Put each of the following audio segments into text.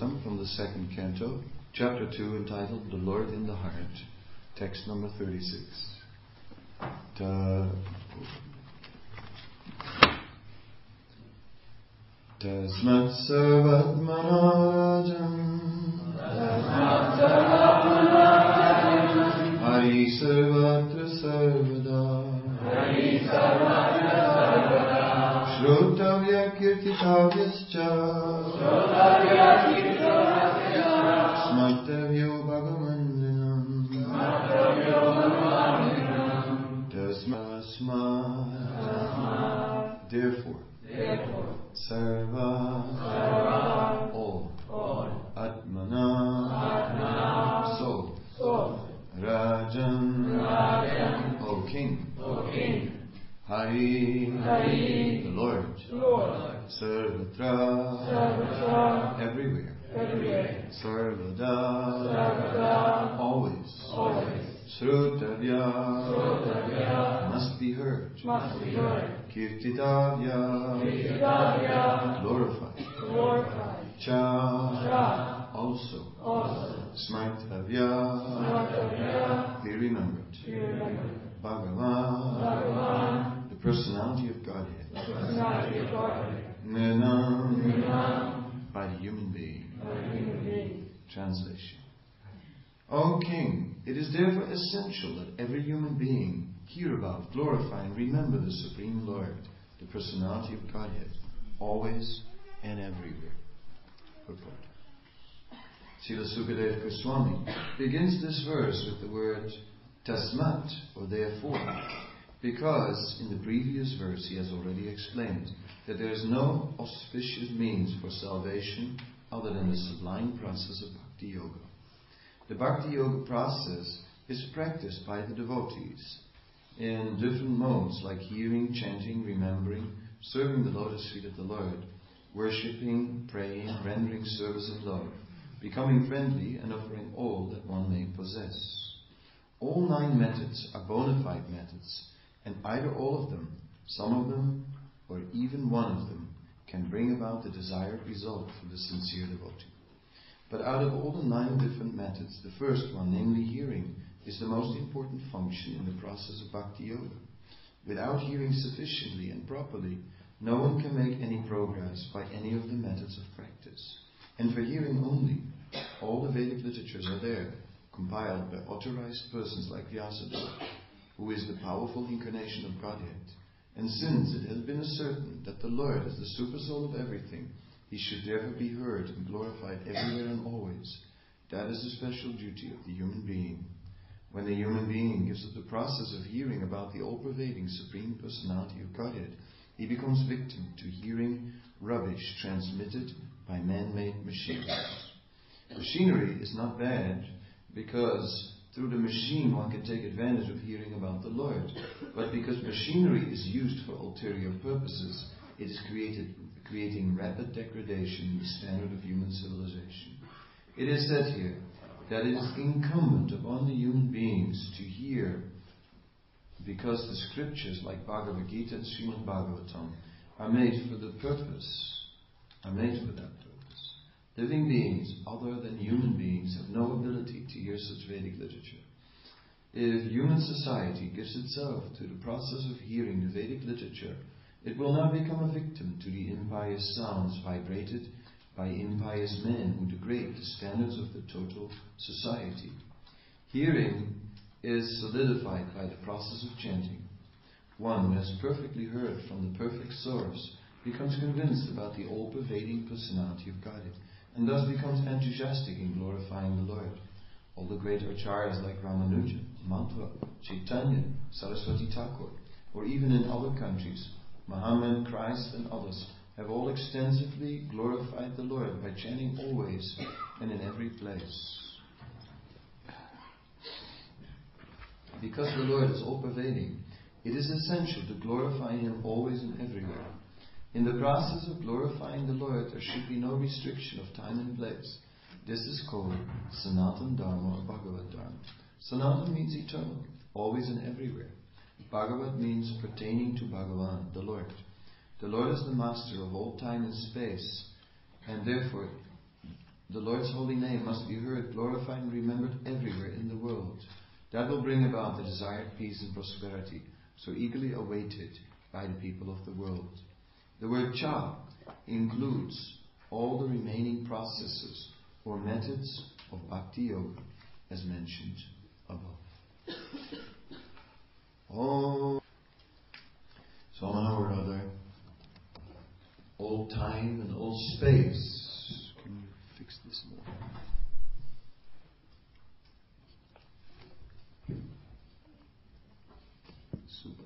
Bhagavatam from the second canto, chapter 2, entitled The Lord in the Heart, text number 36. Tasmat Sarvatmanajam Hari Sarvatra Sarvada Shrotavya Kirtitavyascha Smartavyo Bhagavandanam Tasmat. Therefore, Sarva, all, Atmana, soul, Rajan, O King, Hari, the Lord, Sarvatra, everywhere, Sarvada, always, Shrutavya, must be heard, Kirtitavya, glorified, Cha, also, Smartavya, be remembered, Bhagavan, the personality of Godhead, Nirnam, by the human being. Translation. O King, it is therefore essential that every human being hear about, glorify, and remember the Supreme Lord, the personality of Godhead, always and everywhere. Purport. Srila Sukadeva Goswami begins this verse with the word tasmat, or therefore, because in the previous verse he has already explained that there is no auspicious means for salvation other than the sublime process of Bhakti Yoga. The Bhakti Yoga process is practiced by the devotees in different modes like hearing, chanting, remembering, serving the lotus feet of the Lord, worshipping, praying, rendering service and love, becoming friendly, and offering all that one may possess. All 9 methods are bona fide methods, and either all of them, some of them, or even one of them can bring about the desired result for the sincere devotee. But out of all the 9 different methods, the first one, namely hearing, is the most important function in the process of Bhakti Yoga. Without hearing sufficiently and properly, no one can make any progress by any of the methods of practice. And for hearing only, all the Vedic literatures are there, compiled by authorized persons like Vyasadeva, who is the powerful incarnation of Godhead. And since it has been ascertained that the Lord is the super soul of everything, he should therefore be heard and glorified everywhere and always. That is the special duty of the human being. When the human being gives up the process of hearing about the all-pervading Supreme Personality of Godhead, he becomes victim to hearing rubbish transmitted by man-made machineries. Machinery is not bad because through the machine one can take advantage of hearing about the Lord. But because machinery is used for ulterior purposes, it is creating rapid degradation in the standard of human civilization. It is said here that it is incumbent upon the human beings to hear, because the scriptures like Bhagavad Gita and Srimad Bhagavatam are made for that purpose. Living beings other than human beings have no ability to hear such Vedic literature. If human society gives itself to the process of hearing the Vedic literature, it will not become a victim to the impious sounds vibrated by impious men who degrade the standards of the total society. Hearing is solidified by the process of chanting. One who has perfectly heard from the perfect source becomes convinced about the all-pervading personality of Godhead, and thus becomes enthusiastic in glorifying the Lord. All the great acharyas like Ramanuja, Madhva, Chaitanya, Saraswati Thakur, or even in other countries, Muhammad, Christ, and others have all extensively glorified the Lord by chanting always and in every place. Because the Lord is all-pervading, it is essential to glorify Him always and everywhere. In the process of glorifying the Lord, there should be no restriction of time and place. This is called Sanatan Dharma or Bhagavad Dharma. Sanatan means eternal, always and everywhere. Bhagavad means pertaining to Bhagavan, the Lord. The Lord is the master of all time and space, and therefore The Lord's holy name must be heard, glorified and remembered everywhere in the world. That will bring about the desired peace and prosperity, so eagerly awaited by the people of the world. The word cha includes all the remaining processes or methods of Bhakti Yoga as mentioned above. Oh, somehow or other, all time and all space. Can you fix this more? Super.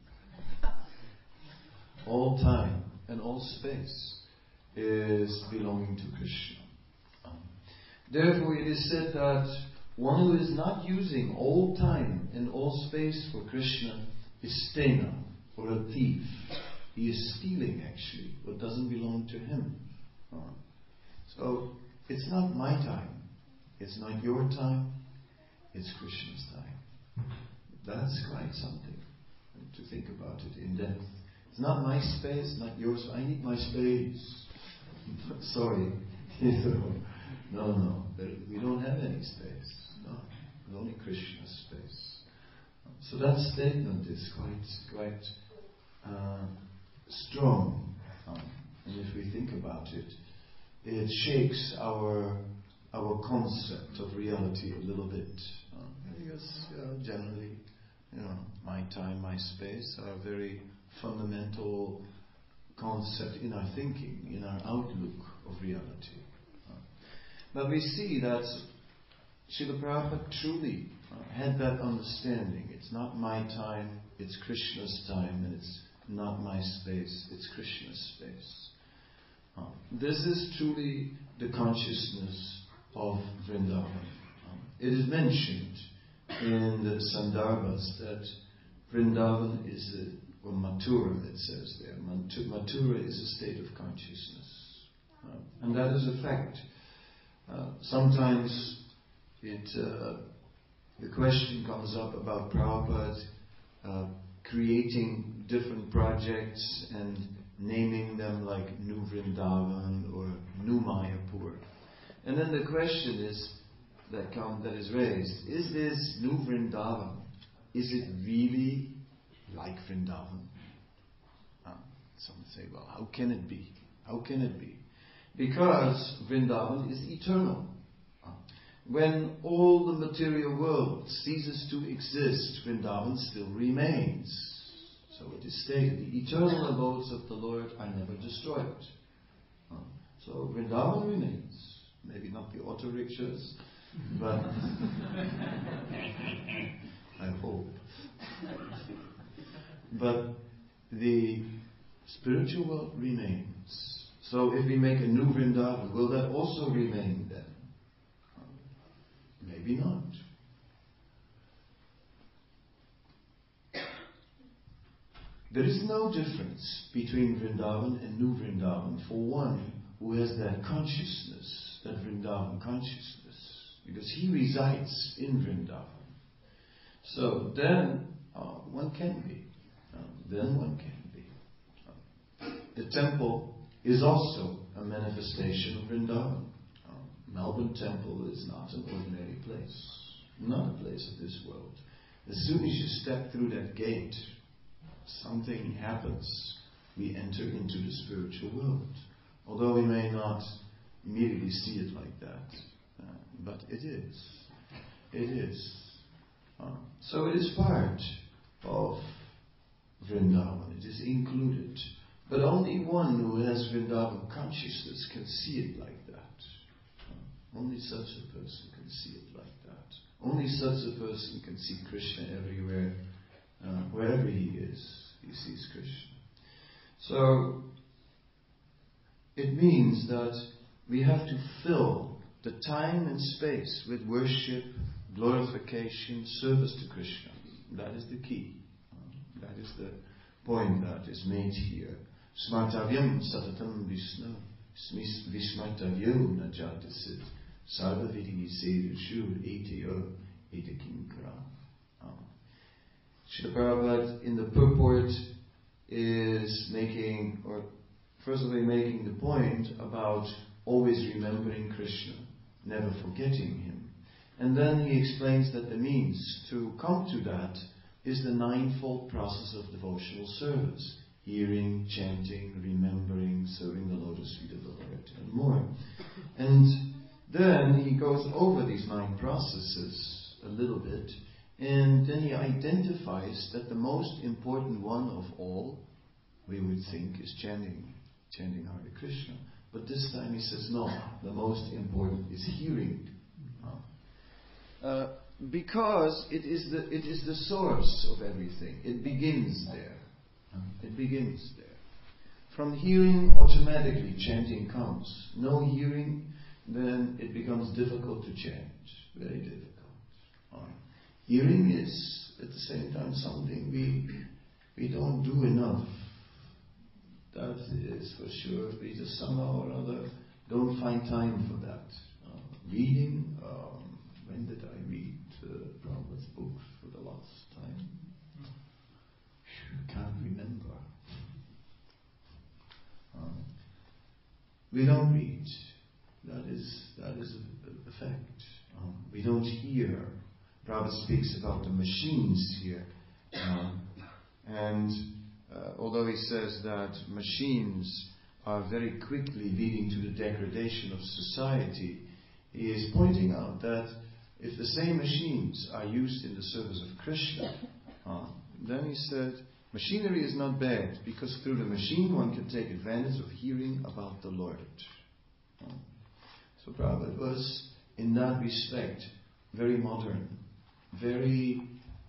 All time and all space is belonging to Krishna. Therefore, it is said that one who is not using all time and all space for Krishna is stena, or a thief. He is stealing, actually, what doesn't belong to him. So, it's not my time. It's not your time. It's Krishna's time. That's quite something to think about it in depth. It's not my space, not yours. I need my space. Sorry. No. We don't have any space. No. It's only Krishna's space. So that statement is quite strong. And if we think about it, it shakes our concept of reality a little bit. Because generally, my time, my space are a very fundamental concept in our thinking, in our outlook of reality. But we see that Srila Prabhupada truly had that understanding. It's not my time, it's Krishna's time, and it's not my space, it's Krishna's space. This is truly the consciousness of Vrindavan. It is mentioned in the Sandarbhas that Vrindavan is or Mathura, it says there. Mathura is a state of consciousness. And that is a fact. Sometimes the question comes up about Prabhupada creating different projects and naming them like New Vrindavan or New Mayapur. And then the question is that is raised, is this New Vrindavan, is it really like Vrindavan? Some say, well, how can it be? How can it be? Because Vrindavan is eternal. When all the material world ceases to exist, Vrindavan still remains. So it is stated, the eternal abodes of the Lord are never destroyed. So Vrindavan remains. Maybe not the auto rickshaws, but I hope. But the spiritual world remains. So if we make a new Vrindavan, will that also remain then? Maybe not. There is no difference between Vrindavan and New Vrindavan for one who has that consciousness, that Vrindavan consciousness, because he resides in Vrindavan. So then one can be. The temple is also a manifestation of Vrindavan. Melbourne Temple is not an ordinary place, not a place of this world. As soon as you step through that gate, something happens. We enter into the spiritual world. Although we may not immediately see it like that, but it is. It is. So it is part of Vrindavan. It is included. But only one who has Vrindavan consciousness can see it like that. Only such a person can see it like that. Only such a person can see Krishna everywhere. Wherever he is, he sees Krishna. So, it means that we have to fill the time and space with worship, glorification, service to Krishna. That is the key. That is the point that is made here. Smartavyam satatam Vishnu, Vishmartavyo najatasid, sarvaviti sevishu etyo etakinkara. Srila Prabhupada in the purport is making the point about always remembering Krishna, never forgetting him. And then he explains that the means to come to that is the ninefold process of devotional service. Hearing, chanting, remembering, serving the lotus feet of the Lord, and more. And then he goes over these 9 processes a little bit, and then he identifies that the most important one of all, we would think, is chanting Hare Krishna. But this time he says, no, the most important is hearing. Because it is the source of everything. It begins there. It begins there. From hearing, automatically chanting comes. No hearing, then it becomes difficult to chant. Very difficult. Hearing is, at the same time, something we don't do enough. That is for sure. We just somehow or other don't find time for that. Reading, when did I read Prabhupada's books for the last time? Can't remember. We don't read. That is a fact. We don't hear. Prabhupada speaks about the machines here, and although he says that machines are very quickly leading to the degradation of society, he is pointing out that if the same machines are used in the service of Krishna, then he said, machinery is not bad, because through the machine one can take advantage of hearing about the Lord. So Prabhupada was, in that respect, very modern, very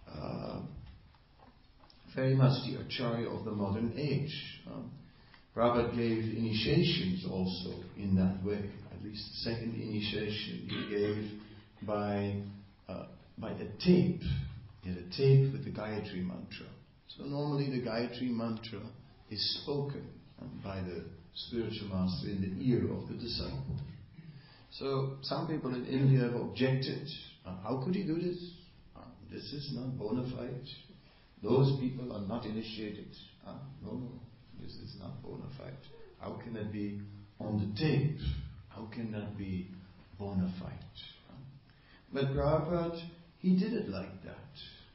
much the Acharya of the modern age. Prabhupada gave initiations also in that way. At least the second initiation he gave by a tape. He had a tape with the Gayatri mantra. So normally the Gayatri mantra is spoken by the spiritual master in the ear of the disciple. So some people in India have objected. How could he do this? This is not bona fide. Those people are not initiated. No, this is not bona fide. How can that be on the tape? How can that be bona fide? But Prabhupada, he did it like that.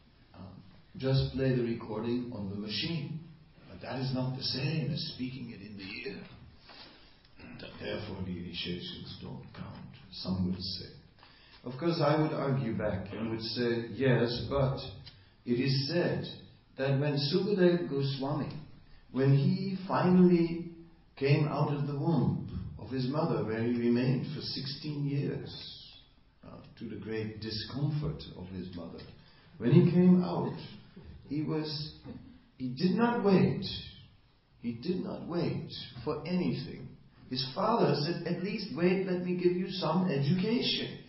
Just play the recording on the machine. But that is not the same as speaking it in the ear. Therefore the initiations don't count, some would say. Of course I would argue back and would say, yes, but it is said that when Sukadeva Goswami, when he finally came out of the womb of his mother, where he remained for 16 years, to the great discomfort of his mother, when he came out, he did not wait. He did not wait for anything. His father said, at least wait, let me give you some education.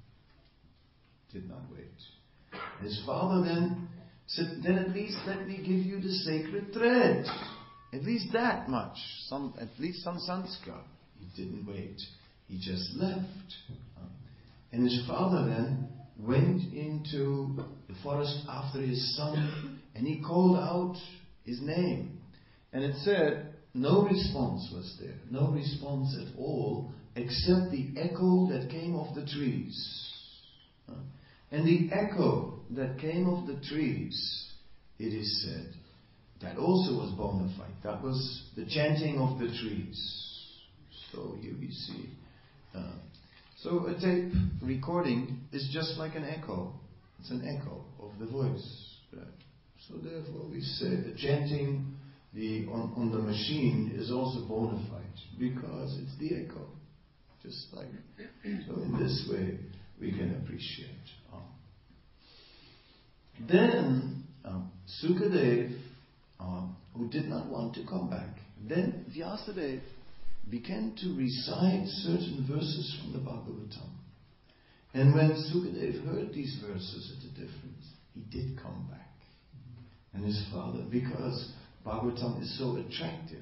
Did not wait. His father then said, then at least let me give you the sacred thread. At least that much. At least some sanskar. He didn't wait. He just left. And his father then went into the forest after his son, and he called out his name. And it said, no response was there. No response at all, except the echo that came off the trees. And the echo that came off the trees, it is said, that also was bona fide. That was the chanting of the trees. So here we see. So a tape recording is just like an echo. It's an echo of the voice. Right? So therefore we say the chanting on the machine is also bona fide, because it's the echo. Just like, so in this way we can appreciate. Then Sukadeva, who did not want to come back, then Vyasadeva began to recite certain verses from the Bhagavatam. And when Sukadeva heard these verses at a difference, he did come back. And his father, because Bhagavatam is so attractive,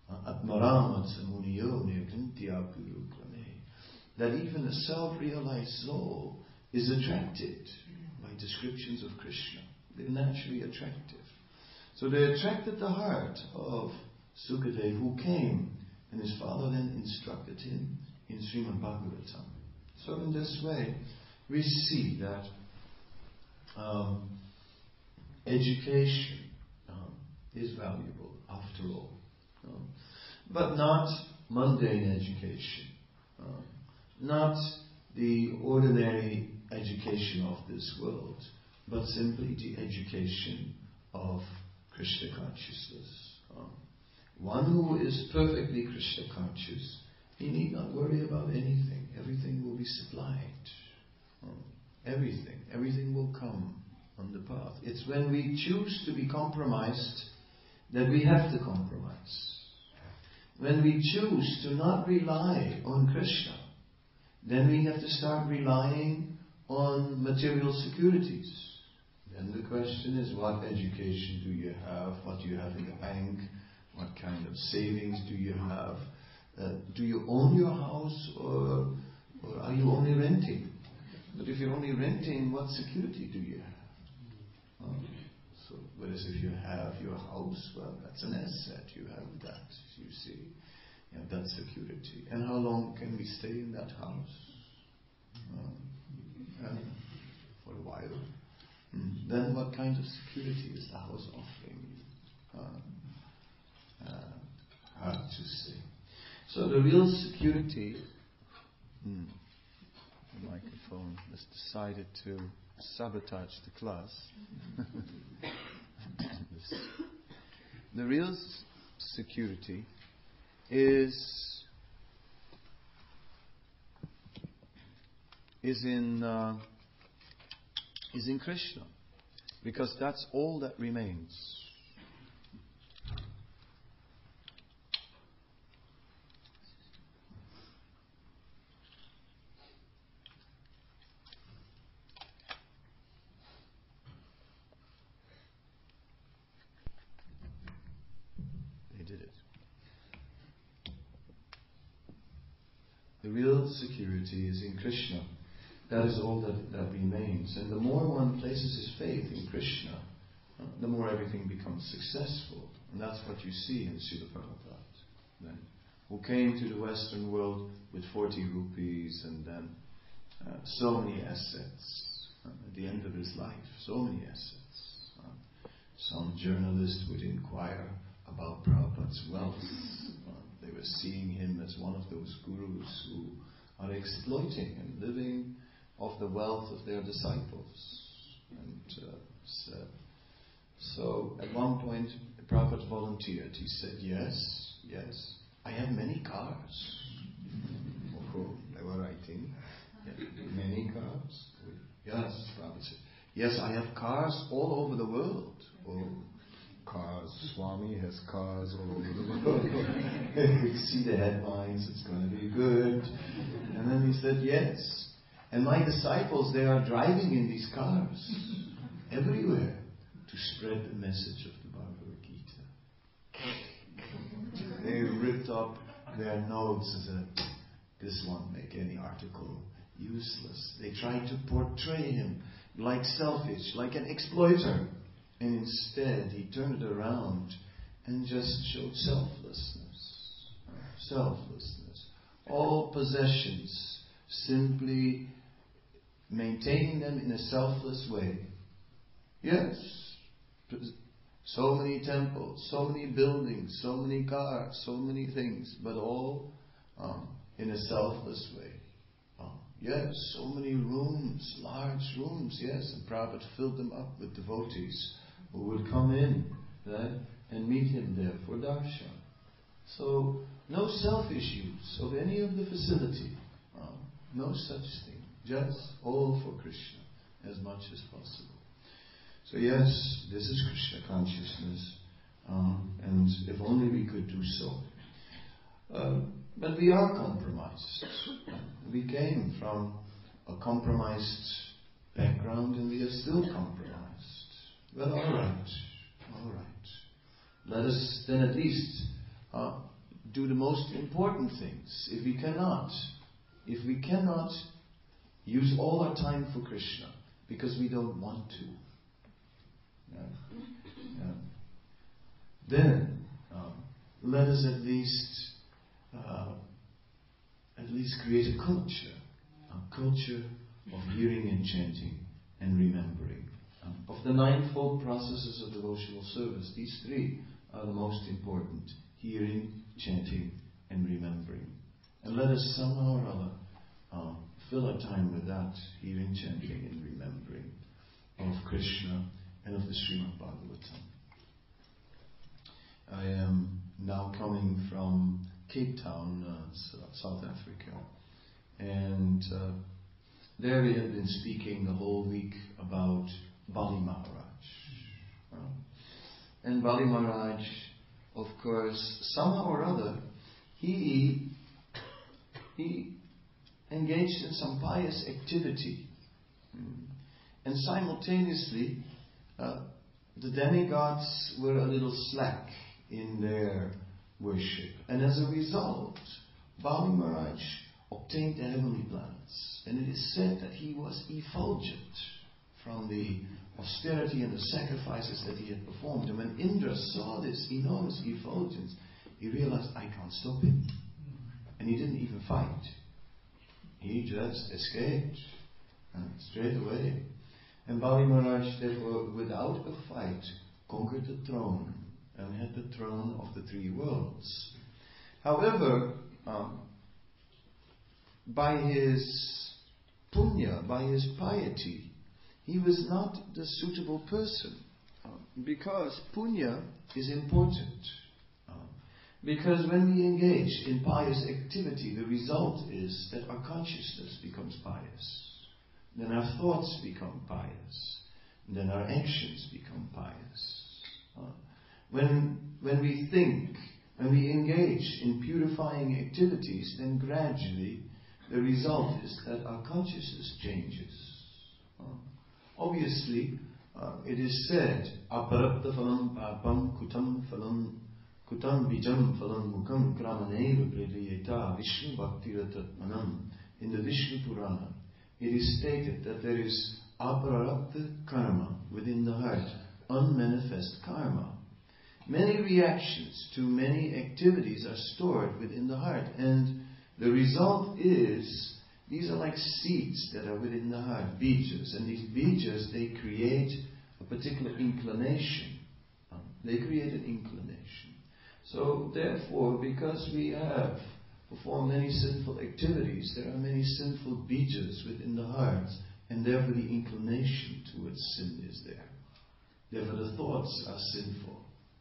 that even a self-realized soul is attracted by descriptions of Krishna. They're naturally attractive. So they attracted the heart of Sukadeva, who came, and his father then instructed him in Srimad Bhagavatam. So in this way, we see that education is valuable after all. But not mundane education. Not the ordinary education of this world, but simply the education of Krishna consciousness. One who is perfectly Krishna conscious, he need not worry about anything. Everything will be supplied. Everything will come on the path. It's when we choose to be compromised that we have to compromise. When we choose to not rely on Krishna, then we have to start relying on material securities. Then the question is, what education do you have? What do you have in the bank? What kind of savings do you have? Do you own your house or are you only renting? But if you're only renting, what security do you have? Whereas if you have your house, well, that's an asset. You have that, you see. You have that security. And how long can we stay in that house? For a while. Then what kind of security is the house offering you? Hard to say. So the real security... The microphone has decided to sabotage the class. The real security is in Krishna, because that's all that remains. The real security is in Krishna. That is all that remains. And the more one places his faith in Krishna, the more everything becomes successful. And that's what you see in Srila Prabhupada, then, who came to the Western world with 40 rupees and then so many assets. At the end of his life, so many assets. Some journalist would inquire about Prabhupada's wealth. They were seeing him as one of those gurus who are exploiting and living off the wealth of their disciples. And so at one point, Prabhupada volunteered. He said, yes, I have many cars. They were writing, many cars. Yes, Prabhupada said, yes, I have cars all over the world. Cars. Swami has cars all over the world. You see the headlines, it's going to be good. And then he said, yes. And my disciples, they are driving in these cars everywhere to spread the message of the Bhagavad Gita. They ripped up their notes and said, this won't make any article useless. They tried to portray him like selfish, like an exploiter. And instead, he turned it around and just showed selflessness. Selflessness. All possessions, simply maintaining them in a selfless way. Yes, so many temples, so many buildings, so many cars, so many things, but all in a selfless way. Yes, so many rooms, large rooms, yes, and Prabhupada filled them up with devotees who would come in and meet him there for darshan. So, no selfish use of any of the facility. No such thing. Just all for Krishna, as much as possible. So yes, this is Krishna consciousness, and if only we could do so. But we are compromised. We came from a compromised background and we are still compromised. Well, all right. Let us then at least do the most important things. If we cannot use all our time for Krishna because we don't want to, then let us at at least create a culture of hearing and chanting and remembering. Of the ninefold processes of devotional service, these three are the most important: hearing, chanting, and remembering. And let us somehow or other fill our time with that, hearing, chanting, and remembering of Krishna and of the Srimad Bhagavatam. I am now coming from Cape Town, South Africa, and there we have been speaking the whole week about Bali Maharaj. And Bali Maharaj, of course, somehow or other, he engaged in some pious activity. And simultaneously, the demigods were a little slack in their worship. And as a result, Bali Maharaj obtained the heavenly planets. And it is said that he was effulgent from the austerity and the sacrifices that he had performed. And when Indra saw this enormous effulgence, he realized, I can't stop him. And he didn't even fight. He just escaped straight away. And Bali Maharaj, therefore, without a fight, conquered the throne and had the throne of the three worlds. However, by his punya, by his piety, he was not the suitable person. Because punya is important. Because when we engage in pious activity, the result is that our consciousness becomes pious. Then our thoughts become pious. Then our actions become pious. When we think, when we engage in purifying activities, then gradually the result is that our consciousness changes. Obviously, it is said, aparatta phalam papam kutam phalam kutam bijam phalam mukam kramaneva pradiyeta Vishnu bhakti-ratatmanam. In the Vishnu Purana, it is stated that there is apararabdha karma within the heart, unmanifest karma. Many reactions to many activities are stored within the heart, and the result is these are like seeds that are within the heart, bejas, and these bejas, they create a particular inclination. They create an inclination. So therefore, because we have performed many sinful activities, there are many sinful bejas within the heart, and therefore the inclination towards sin is there. Therefore the thoughts are sinful.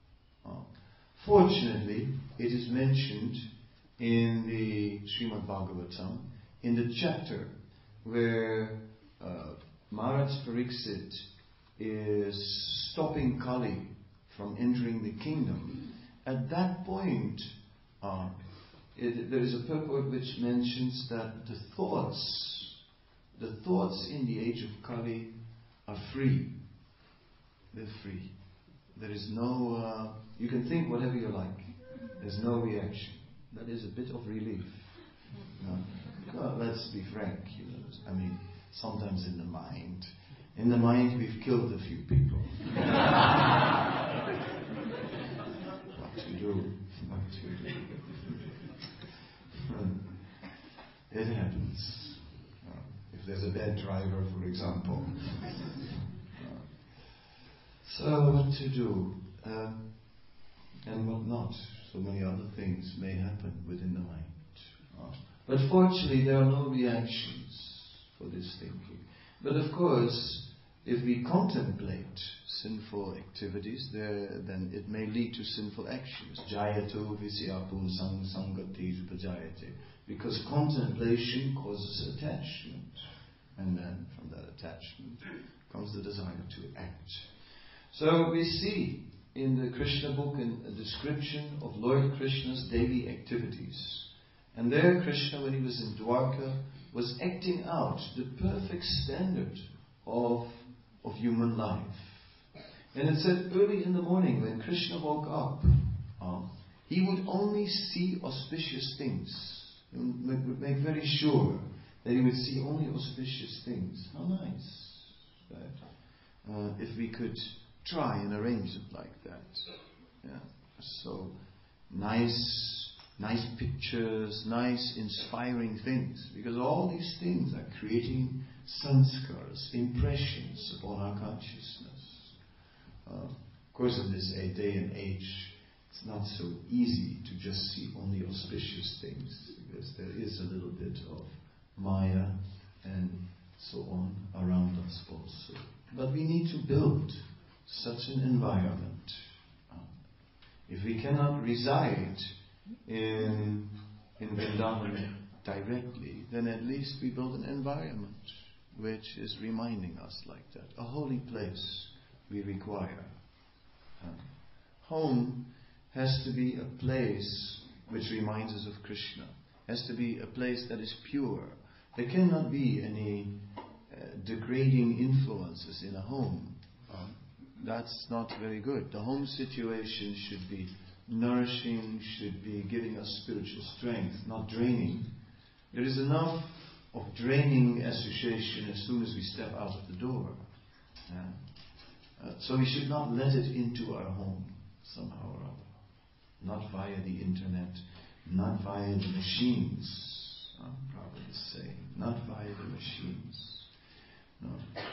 Fortunately, it is mentioned in the Srimad Bhagavatam, in the chapter where Maharaj Pariksit is stopping Kali from entering the kingdom. At that point, there is a purport which mentions that the thoughts in the age of Kali are free. They're free. There is no, you can think whatever you like. There's no reaction. That is a bit of relief. Well, let's be frank. I mean, sometimes in the mind we've killed a few people. What to do? It happens. If there's a bad driver, for example. So what to do? And what not? So many other things may happen within the mind. But fortunately, there are no reactions for this thinking. But of course, if we contemplate sinful activities, then it may lead to sinful actions. Jayato visyapun sangati upajayate. Because contemplation causes attachment. And then from that attachment comes the desire to act. So we see in the Krishna book a description of Lord Krishna's daily activities. And there Krishna, when he was in Dwarka, was acting out the perfect standard of human life. And it said early in the morning when Krishna woke up, he would only see auspicious things. He would make very sure that he would see only auspicious things. How nice. Right? If we could try and arrange it like that. Yeah. So nice nice pictures, nice inspiring things, because all these things are creating sanskars, impressions upon our consciousness. Of course, in this day and age, it's not so easy to just see only auspicious things, because there is a little bit of Maya and so on around us also. But we need to build such an environment. If we cannot reside in Vrindavan directly, then at least we build an environment which is reminding us like that. A holy place we require. Home has to be a place which reminds us of Krishna. Has to be a place that is pure. There cannot be any degrading influences in a home. That's not very good. The home situation should be nourishing, should be giving us spiritual strength, not draining. There is enough of draining association as soon as we step out of the door. So we should not let it into our home somehow or other. Not via the internet, not via the machines, I'm probably saying. Not via the machines. No.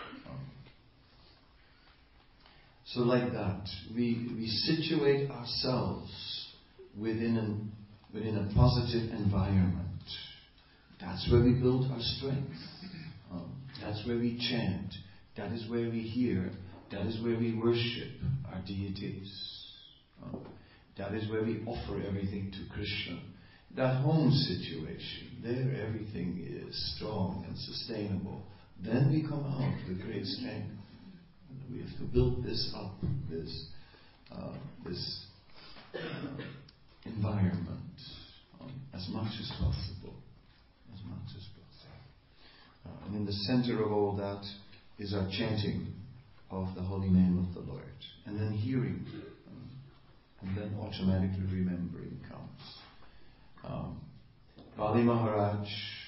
So like that, we situate ourselves within a positive environment. That's where we build our strength. That's where we chant. That is where we hear. That is where we worship our deities. That is where we offer everything to Krishna. That home situation, there everything is strong and sustainable. Then we come out with great strength. We have to build this up, this environment as much as possible. As much as possible. And in the center of all that is our chanting of the holy name of the Lord. And then hearing. And then automatically remembering comes. Bali Maharaj,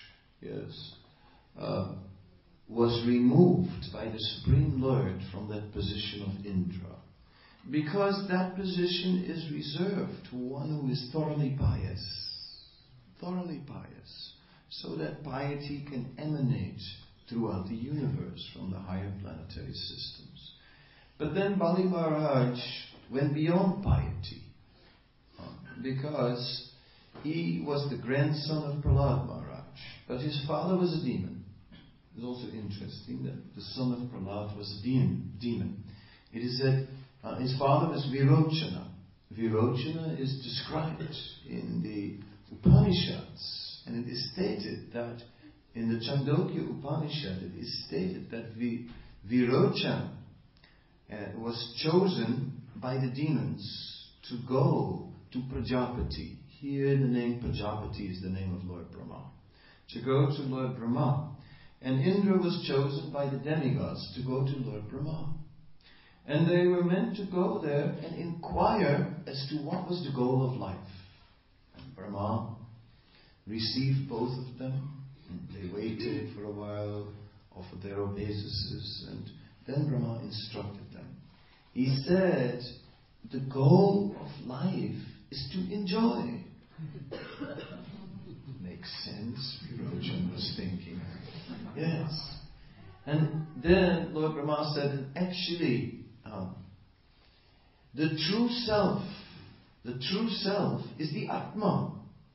was removed by the Supreme Lord from that position of Indra. Because that position is reserved to one who is thoroughly pious. Thoroughly pious. So that piety can emanate throughout the universe from the higher planetary systems. But then Bali Maharaj went beyond piety. Because he was the grandson of Prahlad Maharaj. But his father was a demon. It's also interesting that the son of Prahlad was a demon. It is said his father was Virochana. Virochana is described in the Upanishads. And it is stated that in the Chandogya Upanishad, it is stated that Virochana was chosen by the demons to go to Prajapati. Here the name Prajapati is the name of Lord Brahma. To go to Lord Brahma. And Indra was chosen by the demigods to go to Lord Brahma. And they were meant to go there and inquire as to what was the goal of life. And Brahma received both of them. And they waited for a while, offered their obeisances, and then Brahma instructed them. He said, the goal of life is to enjoy. Makes sense, Virochana was thinking. Yes. And then Lord Brahma said, actually, the true self is the Atma.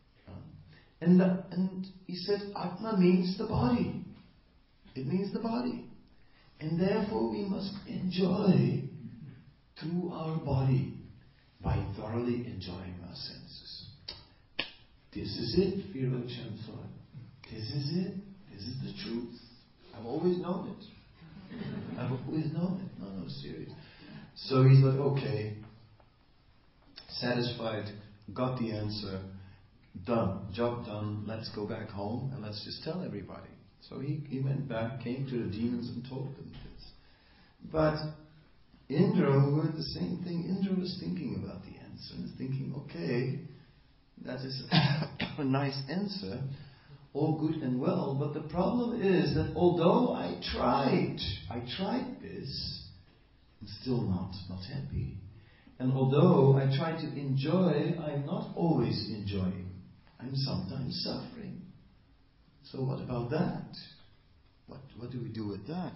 And he said, Atma means the body. It means the body. And therefore we must enjoy through our body by thoroughly enjoying our senses. This is it, Virochana thought. This is it. This is the truth. I've always known it. I've always known it. No, serious. So he thought, okay, satisfied, got the answer, done, job done, let's go back home and let's just tell everybody. So he went back, came to the demons and told them this. But Indra heard the same thing. Indra was thinking about the answer and thinking, okay, that is a nice answer, all good and well, but the problem is that although I tried this, I'm still not happy. And although I try to enjoy, I'm not always enjoying. I'm sometimes suffering. So what about that? What do we do with that?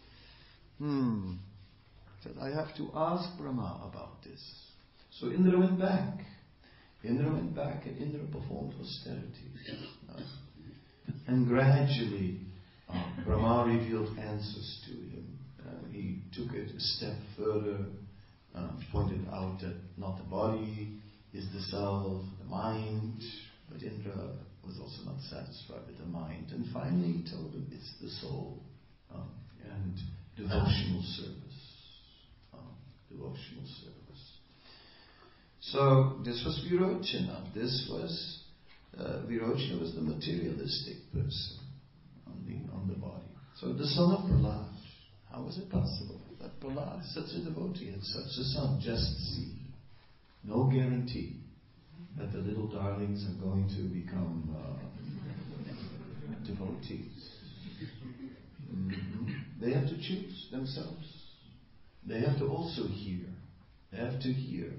Said, I have to ask Brahma about this. So Indra went back. And Indra performed austerity. And gradually, Brahma revealed answers to him. He took it a step further, pointed out that not the body is the self, the mind. But Indra was also not satisfied with the mind. And finally he told him it's the soul. And devotional service. Devotional service. So this was Virochana. Virochana was the materialistic person on the body. So the son of Prahlad. How was it possible that Prahlad, such a devotee, had such a son? Just see. No guarantee that the little darlings are going to become devotees. They have to choose themselves. They have to also hear. They have to hear.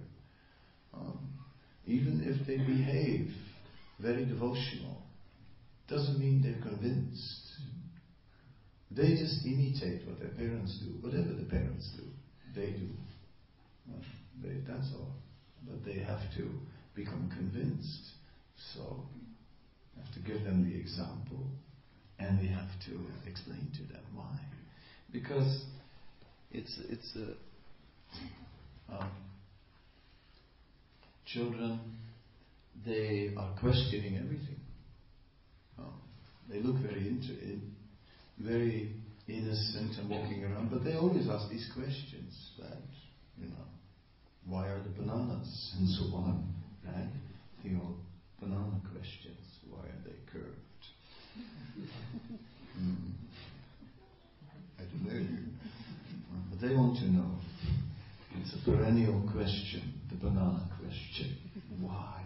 Even if they behave very devotional, doesn't mean they're convinced. They just imitate what their parents do. Whatever the parents do, they do. That's all. But they have to become convinced. So we have to give them the example, and we have to explain to them why. Because children, they are questioning everything. They look very innocent and walking around, but they always ask these questions. That why are the bananas and so on, right? The old banana questions. Why are they curved? I don't know. But they want to know. It's a perennial question, the banana question. Why?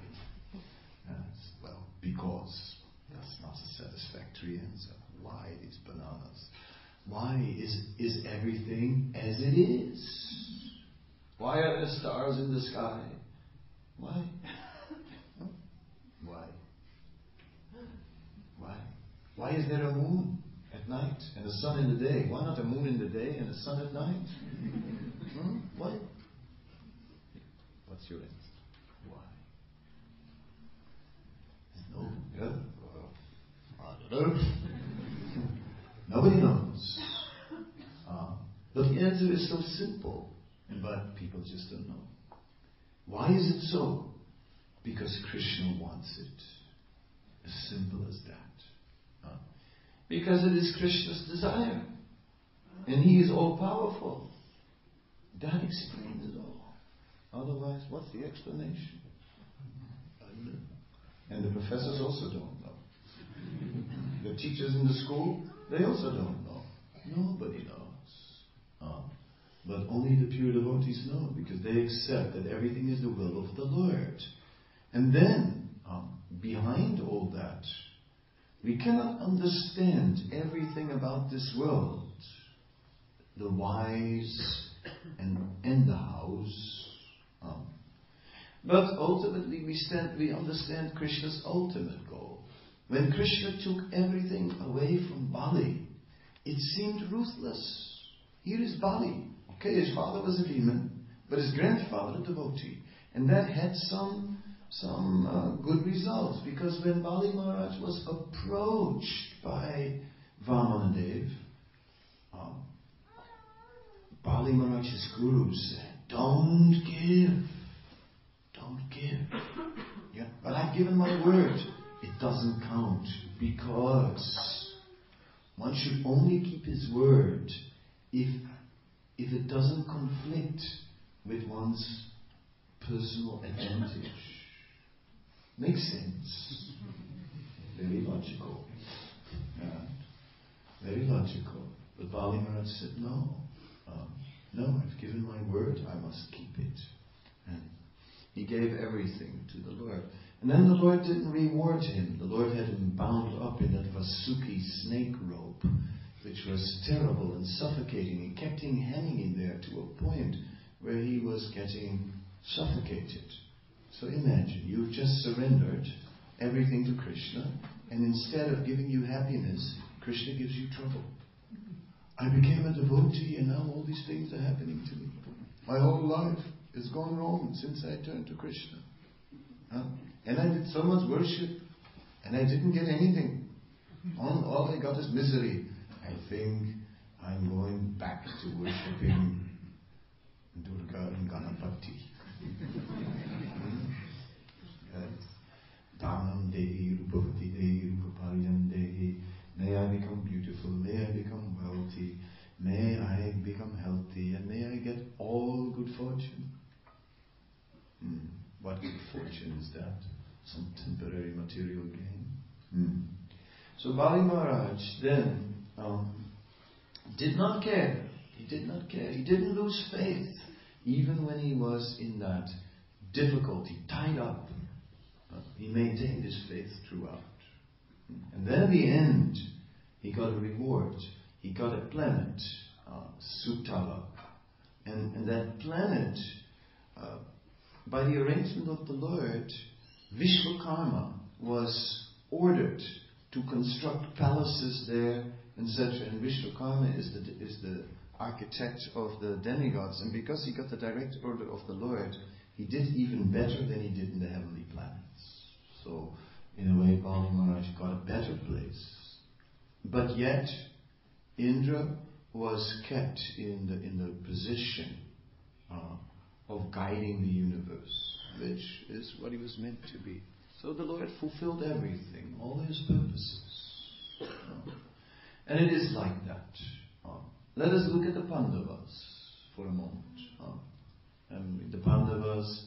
Because that's not a satisfactory answer. Why these bananas? Why is everything as it is? Why are there stars in the sky? Why? Why? Why? Why is there a moon at night and a sun in the day? Why not a moon in the day and a sun at night? Why? What's your answer? Why? I don't know. Nobody knows. But the answer is so simple, but people just don't know. Why is it so? Because Krishna wants it. As simple as that. Because it is Krishna's desire. And He is all-powerful. That explains it all. Otherwise, what's the explanation? I don't know. And the professors also don't know. The teachers in the school, they also don't know. Nobody knows. But only the pure devotees know, because they accept that everything is the will of the Lord. And then, behind all that, we cannot understand everything about this world. The whys and the hows. But ultimately we understand Krishna's ultimate goal. When Krishna took everything away from Bali, it seemed ruthless. Here is Bali. Okay, his father was a demon, but his grandfather a devotee. And that had some good results, because when Bali Maharaj was approached by Vamanadev, Bali Maharaj's guru said, don't give. Yeah, but I've given my word. It doesn't count, because one should only keep his word if it doesn't conflict with one's personal advantage. Makes sense. Very logical. Yeah. Very logical. But Bali Maharaj said, no, I've given my word, I must keep it. And he gave everything to the Lord. And then the Lord didn't reward him. The Lord had him bound up in that Vasuki snake rope, which was terrible and suffocating. He kept him hanging there to a point where he was getting suffocated. So imagine, you've just surrendered everything to Krishna, and instead of giving you happiness, Krishna gives you trouble. I became a devotee and now all these things are happening to me. My whole life has gone wrong since I turned to Krishna. And I did so much worship and I didn't get anything. All I got is misery. I think I'm going back to worshipping Durga and Ganapati. Dhanam Dehi, Rupavati Dehi, Rupaparyam Dehi. May I become beautiful, may I become wealthy, may I become healthy, and may I get all good fortune. What good fortune is that? Some temporary material gain. So Bali Maharaj then did not care. He did not care. He didn't lose faith, even when he was in that difficulty, tied up. He maintained his faith throughout. And then at the end, he got a reward. He got a planet, Sutala. And that planet, by the arrangement of the Lord, Vishwakarma was ordered to construct palaces there, etc. And Vishwakarma is the architect of the demigods. And because he got the direct order of the Lord, he did even better than he did in the heavenly planets. So, in a way, Bali Maharaj got a better place. But yet, Indra was kept in the position of guiding the universe, which is what he was meant to be. So the Lord fulfilled everything, all his purposes. And it is like that. Let us look at the Pandavas for a moment. And the Pandavas,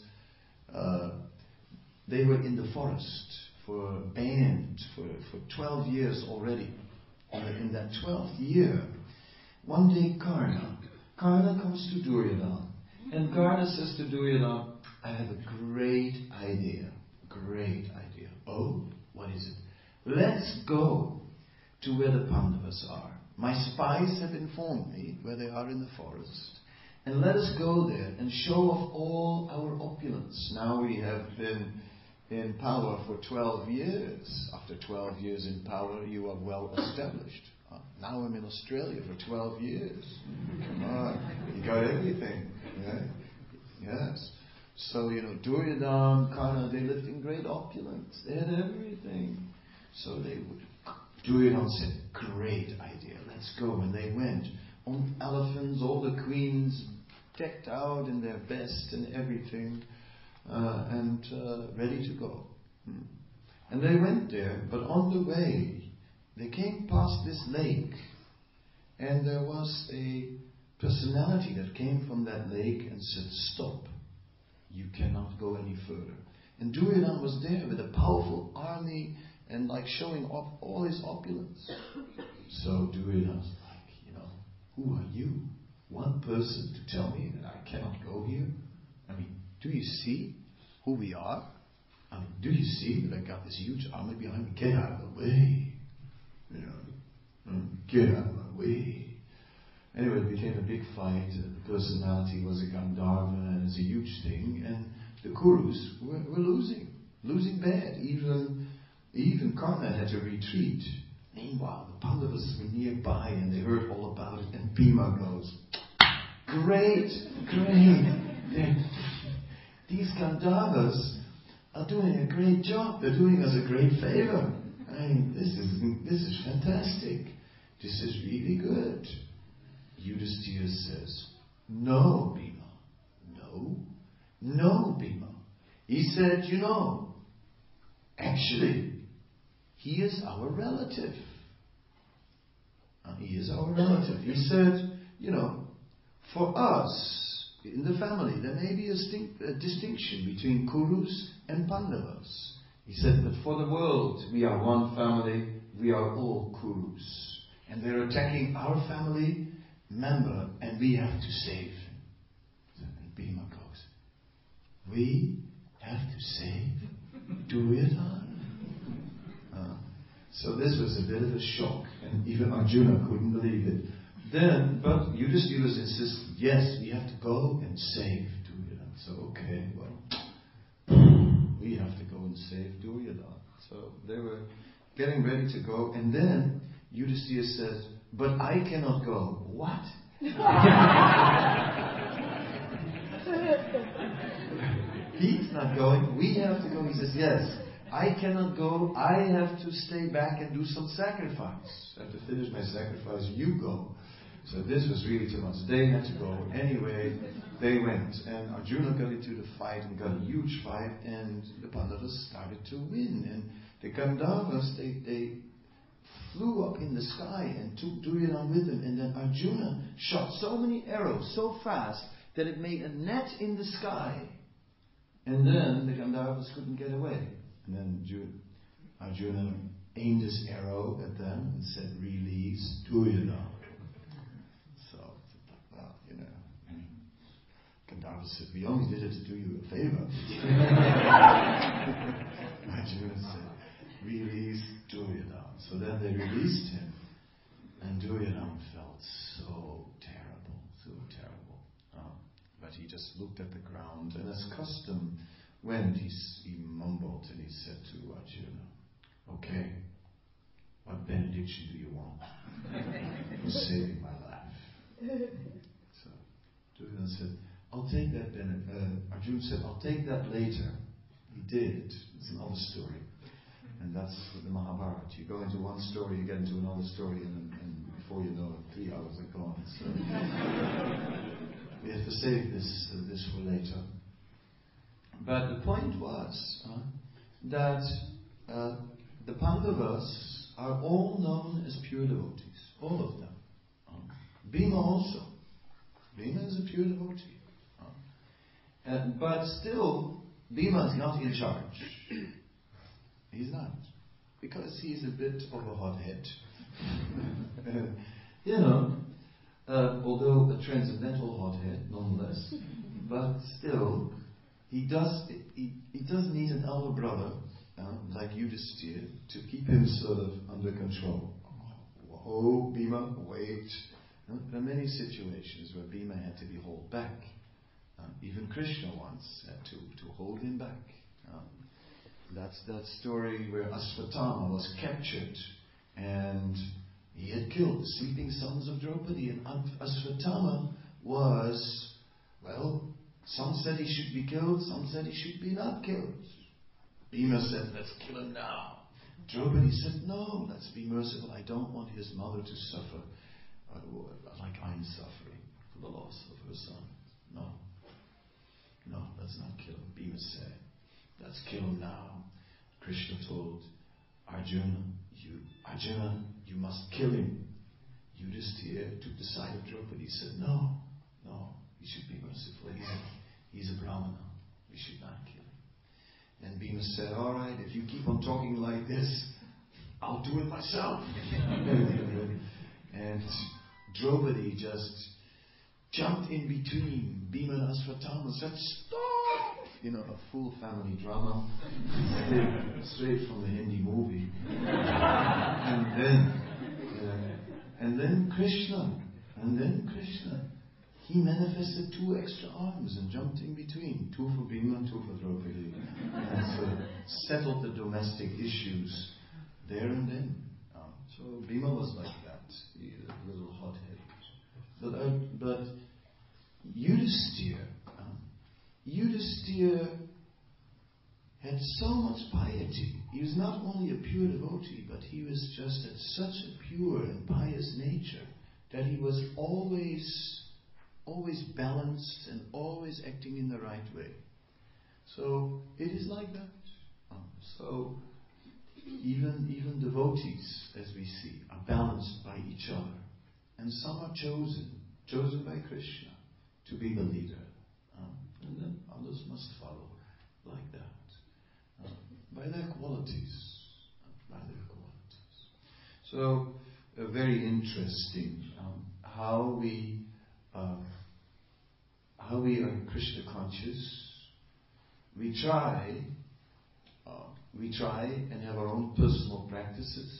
they were in the forest banned for 12 years already. And in that 12th year, one day Karna comes to Duryodhana. And Karna says to Duryodhana, I have a great idea. Oh, what is it? Let's go to where the Pandavas are. My spies have informed me where they are in the forest. And let us go there and show off all our opulence. Now we have been in power for 12 years. After 12 years in power, you are well established. Now I'm in Australia for 12 years. Come on, you got everything. Yeah? Yes. So, Duryodhana, Karna, they lived in great opulence. They had everything. So Duryodhana said, great idea, let's go. And they went on elephants, all the queens decked out in their best and everything, and ready to go. And they went there, but on the way, they came past this lake, and there was a personality that came from that lake and said, stop, you cannot go any further. And Duryodhana was there with a powerful army and showing off all his opulence. So Duryodhana's like, who are you? One person to tell me that I cannot go here? Do you see who we are? Do you see that I got this huge army behind me? Get out of the way. Get out of my way. Anyway, it became a big fight. The personality was a Gandharva, and it's a huge thing. And the Kurus were losing bad. Even Karna had to retreat. Meanwhile, the Pandavas were nearby, and they heard all about it. And Bhima goes, great. These Gandharvas are doing a great job. They're doing us a great favor. This is fantastic. This is really good. Yudhisthira says, no, Bhima. No, Bhima. He said, actually, he is our relative. He said, for us, in the family, there may be a distinction between Kurus and Pandavas. He said, but for the world, we are one family, we are all Kurus. And they're attacking our family member, and we have to save him. And Bhima goes, we have to save Duryodhana? So this was a bit of a shock, and even Arjuna couldn't believe it. But Yudhisthira insisted, yes, we have to go and save Duryodhana. So, okay, well, we have to go and save Duryodhana. So they were getting ready to go, and then Yudhisthira says, "But I cannot go." What? He's not going. We have to go. He says, "Yes, I cannot go. I have to stay back and do some sacrifice. I have to finish my sacrifice. You go." So this was really too much. They had to go. Anyway, they went. And Arjuna got into the fight and got a huge fight. And the Pandavas started to win. And the Gandharvas, they flew up in the sky and took Duryodhana with them. And then Arjuna shot so many arrows so fast that it made a net in the sky. And then the Gandharvas couldn't get away. And then Arjuna aimed his arrow at them and said, "Release Duryodhana." So, well, Gandharva said, "We only did it to do you a favor." Arjuna said, "Release Duryodhana." So then they released him, and Duryodhana felt so terrible. But he just looked at the ground, and as custom went, he mumbled and he said to Arjuna, "Okay, what benediction do you want for saving my life?" So Duryodhana said, "I'll take that Arjuna said, "I'll take that later." He did. It's another story. And that's the Mahabharata. You go into one story, you get into another story, and before you know it, 3 hours are gone. So we have to save this for later. But the point was that the Pandavas are all known as pure devotees. All of them. Bhima also. Bhima is a pure devotee. But still, Bhima is not in charge. He's not. Because he's a bit of a hothead. Although a transcendental hothead, nonetheless. But still, he does need an elder brother, like Yudhisthira, to keep him sort of under control. Oh, Bhima, wait. There are many situations where Bhima had to be held back. Even Krishna once had to hold him back. That's that story where Asvatthama was captured and he had killed the sleeping sons of Draupadi. And Asvatthama was, some said he should be killed, some said he should be not killed. Bhima said, "Let's kill him now." Draupadi said, "No, let's be merciful. I don't want his mother to suffer like I'm suffering for the loss of her son. No, let's not kill him." Bhima said, "Let's kill him now." Krishna told Arjuna, you must kill him. Yudhisthira took the side of Draupadi. He said, No, we should be merciful. He's a Brahmana. We should not kill him. And Bhima said, "All right, if you keep on talking like this, I'll do it myself." And Draupadi just jumped in between Bhima and Asvatthama and said, "Stop!" A full family drama, straight from the Hindi movie. And then Krishna, he manifested 2 extra arms and jumped in between, 2 for Bhima, 2 for Draupadi, and settled the domestic issues there and then. So Bhima was like that, he was a little hothead. But Yudhisthira had so much piety. He was not only a pure devotee, but he was just at such a pure and pious nature that he was always balanced and always acting in the right way. So it is like that. So even devotees, as we see, are balanced by each other. And some are chosen by Krishna to be the leader. And then others must follow like that. By their qualities. So, very interesting how we are Krishna conscious. We try and have our own personal practices.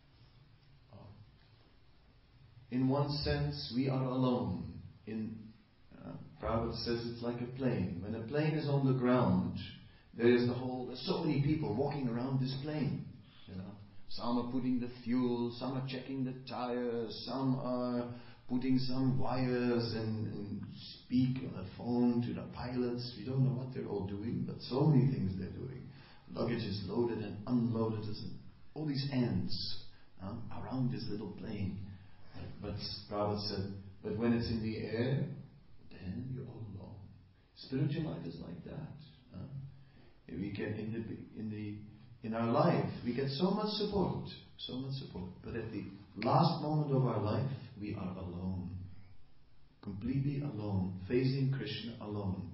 In one sense, we are alone. Prabhupada says it's like a plane. When a plane is on the ground, There's so many people walking around this plane. Some are putting the fuel, some are checking the tires, some are putting some wires and speak on the phone to the pilots. We don't know what they're all doing, but so many things they're doing. Luggage is loaded and unloaded. All these ants around this little plane. But Prabhupada said, but when it's in the air, then you're all alone. Spiritual life is like that. We get in our life, we get so much support. But at the last moment of our life, we are alone. Completely alone. Facing Krishna alone.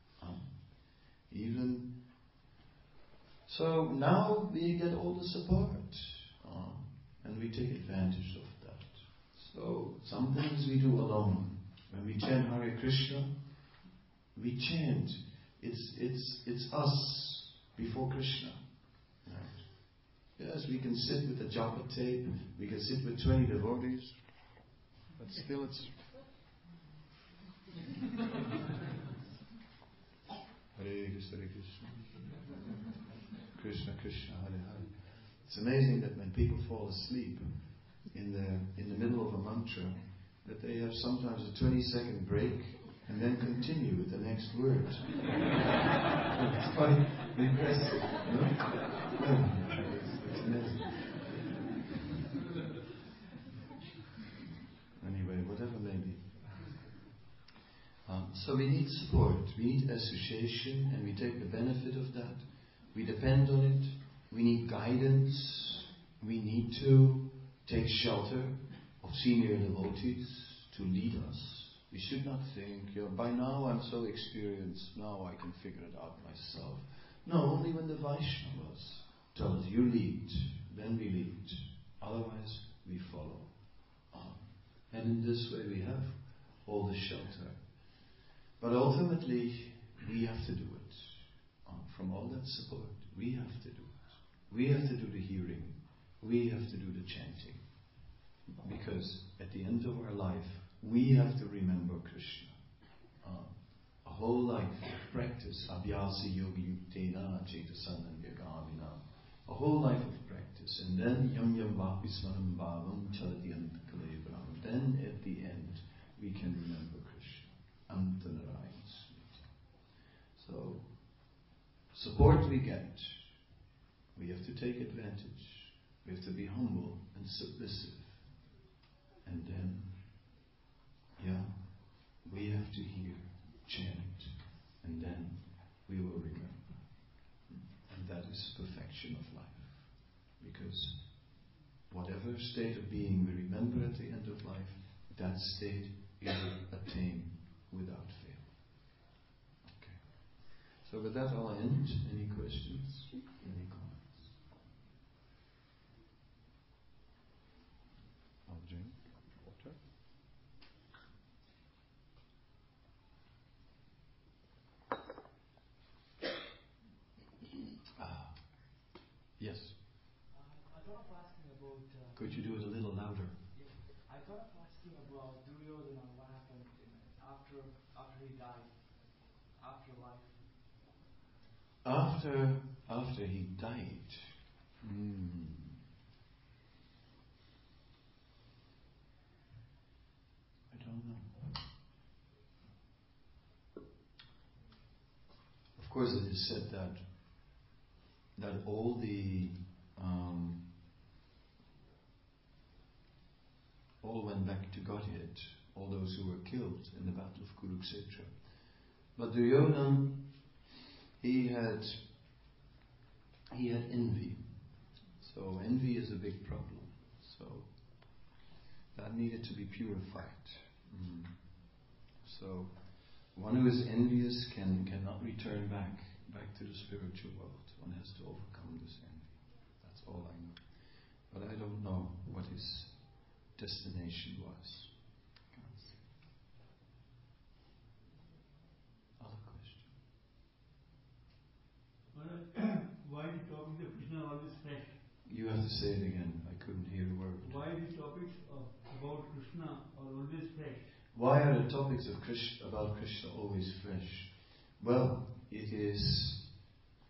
So now we get all the support. And we take advantage of that. So some things we do alone. When we chant Hare Krishna, we chant. It's us before Krishna. Right? Yes, we can sit with a japa tape, we can sit with 20 devotees, but still it's Hare Krishna, Hare Krishna, Krishna Krishna, Hare Hare. It's amazing that when people fall asleep in the middle of a mantra, that they have sometimes a 20-second break and then continue with the next word. It's quite impressive, It's amazing. Anyway, whatever may be. So we need support, we need association, and we take the benefit of that. We depend on it. We need guidance. We need to take shelter of senior devotees to lead us. We should not think, by now I'm so experienced, now I can figure it out myself. No, only when the Vaishnavas tell us, you lead, then we lead. Otherwise, we follow. And in this way we have all the shelter. But ultimately, we have to do it. From all that support, we have to do it. We have to do the hearing. We have to do the chanting. Because at the end of our life, we have to remember Krishna. A whole life of practice, abhyasa yoga yuktena cetasana yagamina. A whole life of practice. And then yam yam vapi smaram bhavam chalati antakalebram. Then at the end, we can remember Krishna. Antanarayan smriti. So, support we get. We have to take advantage. We have to be humble and submissive. And then, we have to hear, chant, and then we will remember. And that is perfection of life. Because whatever state of being we remember at the end of life, that state we will attain without fail. Okay. So with that I'll end. Any questions? Any comments? I'll drink water. Yes. I thought of asking about. Could you do it a little louder? Yeah. I thought of asking about Duryodhana, what happened after he died, after life. After he died. I don't know. Of course, it is said that all went back to Godhead, all those who were killed in the battle of Kurukshetra. But Duryodhana, he had envy. So envy is a big problem. So that needed to be purified. So one who is envious cannot return back to the spiritual world. One has to overcome this envy. That's all I know. But I don't know what his destination was. Other question? Why the topics of Krishna are always fresh? You have to say it again. I couldn't hear a word. Why the topics about Krishna are always fresh? Why are the topics of about Krishna always fresh? Well, it is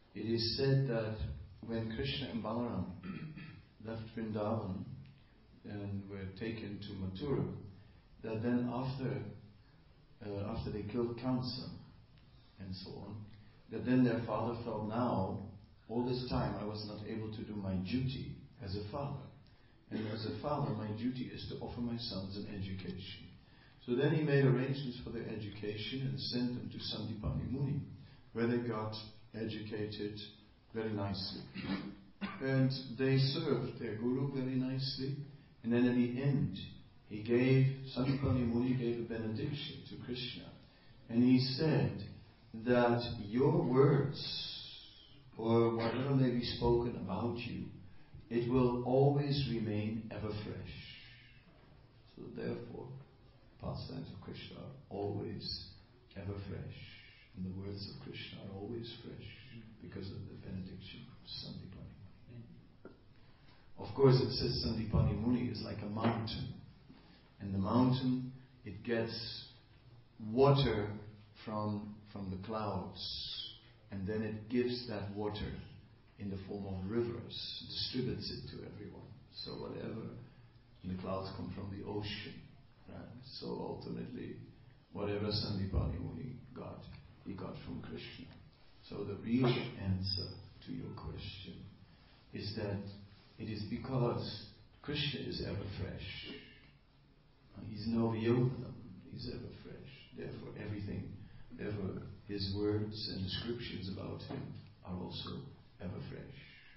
it is said that when Krishna and Balaram left Vrindavan and were taken to Mathura, that then after they killed Kamsa and so on, that then their father felt, now, all this time I was not able to do my duty as a father. And as a father, my duty is to offer my sons an education. So then he made arrangements for their education and sent them to Sandipani Muni, where they got educated very nicely. And they served their guru very nicely. And then at the end, Sandipani Muni gave a benediction to Krishna. And he said that your words, or whatever may be spoken about you, it will always remain ever fresh. So therefore, pastimes of Krishna are always ever fresh. And the words of Krishna are always fresh because of the benediction of Sandipani Muni. Of course, it says Sandipani Muni is like a mountain. And the mountain, it gets water from the clouds. And then it gives that water in the form of rivers, distributes it to everyone. So whatever in the clouds come from the ocean, right? So ultimately, whatever Sandipani Muni got, he got from Krishna. So the real answer to your question is that it is because Krishna is ever fresh. He's Navyoganam, he's ever fresh. Therefore his words and descriptions about him are also ever fresh.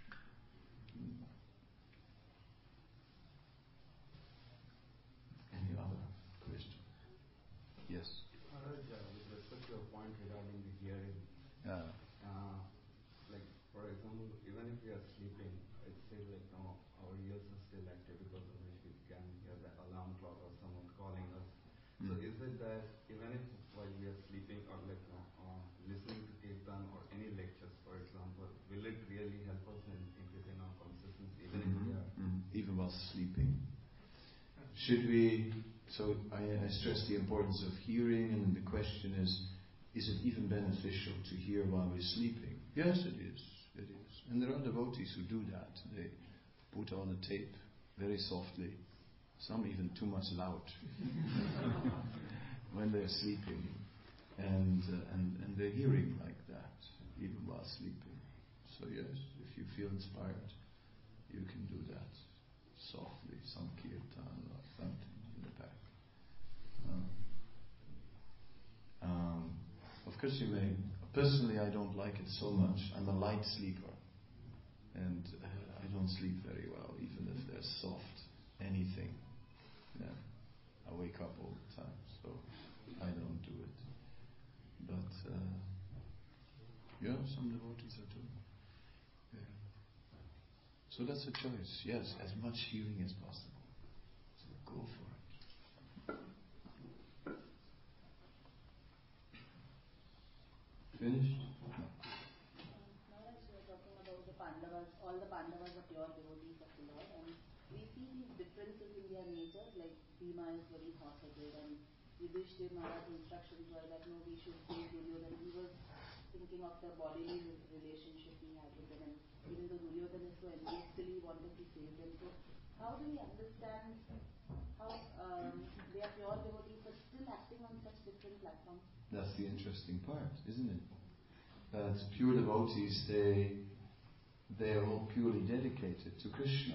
Any other question? Yes. Maharaj, with respect to your point regarding the hearing, like for example, even if we are sleeping, it says like no, our ears are still active because of which we can hear the alarm clock or someone calling us. So is it that even if while we are sleeping or like listening to kirtan or any lectures, for example, will it really help us in increasing our consciousness even if we are even while sleeping? Should we? So I stress the importance of hearing, and the question is it even beneficial to hear while we're sleeping? Yes, it is. It is. And there are devotees who do that. They put on a tape very softly, some even too much loud, when they're sleeping, and they're hearing like that, even while sleeping. So yes, if you feel inspired, you can do that softly, some kirtan or something in the back. Of course you may. Personally, I don't like it so much. I'm a light sleeper, and I don't sleep very well, even if there's soft anything. Yeah, I wake up all the time, so I don't do it. But some devotees are doing it. Yeah. So that's a choice. Yes, as much hearing as possible. So go for it. Finished? Maharaj, we are talking about the Pandavas. All the Pandavas are pure devotees of the Lord, and we see these differences in their nature. Like Bhima is very hot-headed, and Yudhishthir Maharaj's instructions were that no, we should save Duryodhana. He was thinking of the bodily relationship he had with them, and even though Duryodhana is so envious, still he wanted to save them. So, how do we understand how they are pure devotees but still acting on such different platforms? That's the interesting part, isn't it? That pure devotees, they are all purely dedicated to Krishna.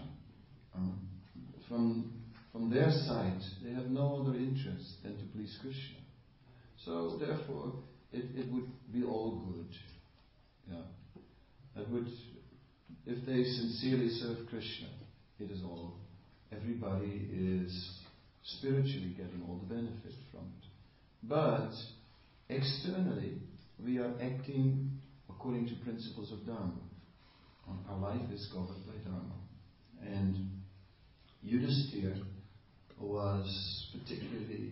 From their side, they have no other interest than to please Krishna. So therefore, it would be all good. Yeah, that would, if they sincerely serve Krishna, it is all. Everybody is spiritually getting all the benefit from it. But externally, we are acting according to principles of Dharma. Our life is governed by Dharma. And Yudhishthira was particularly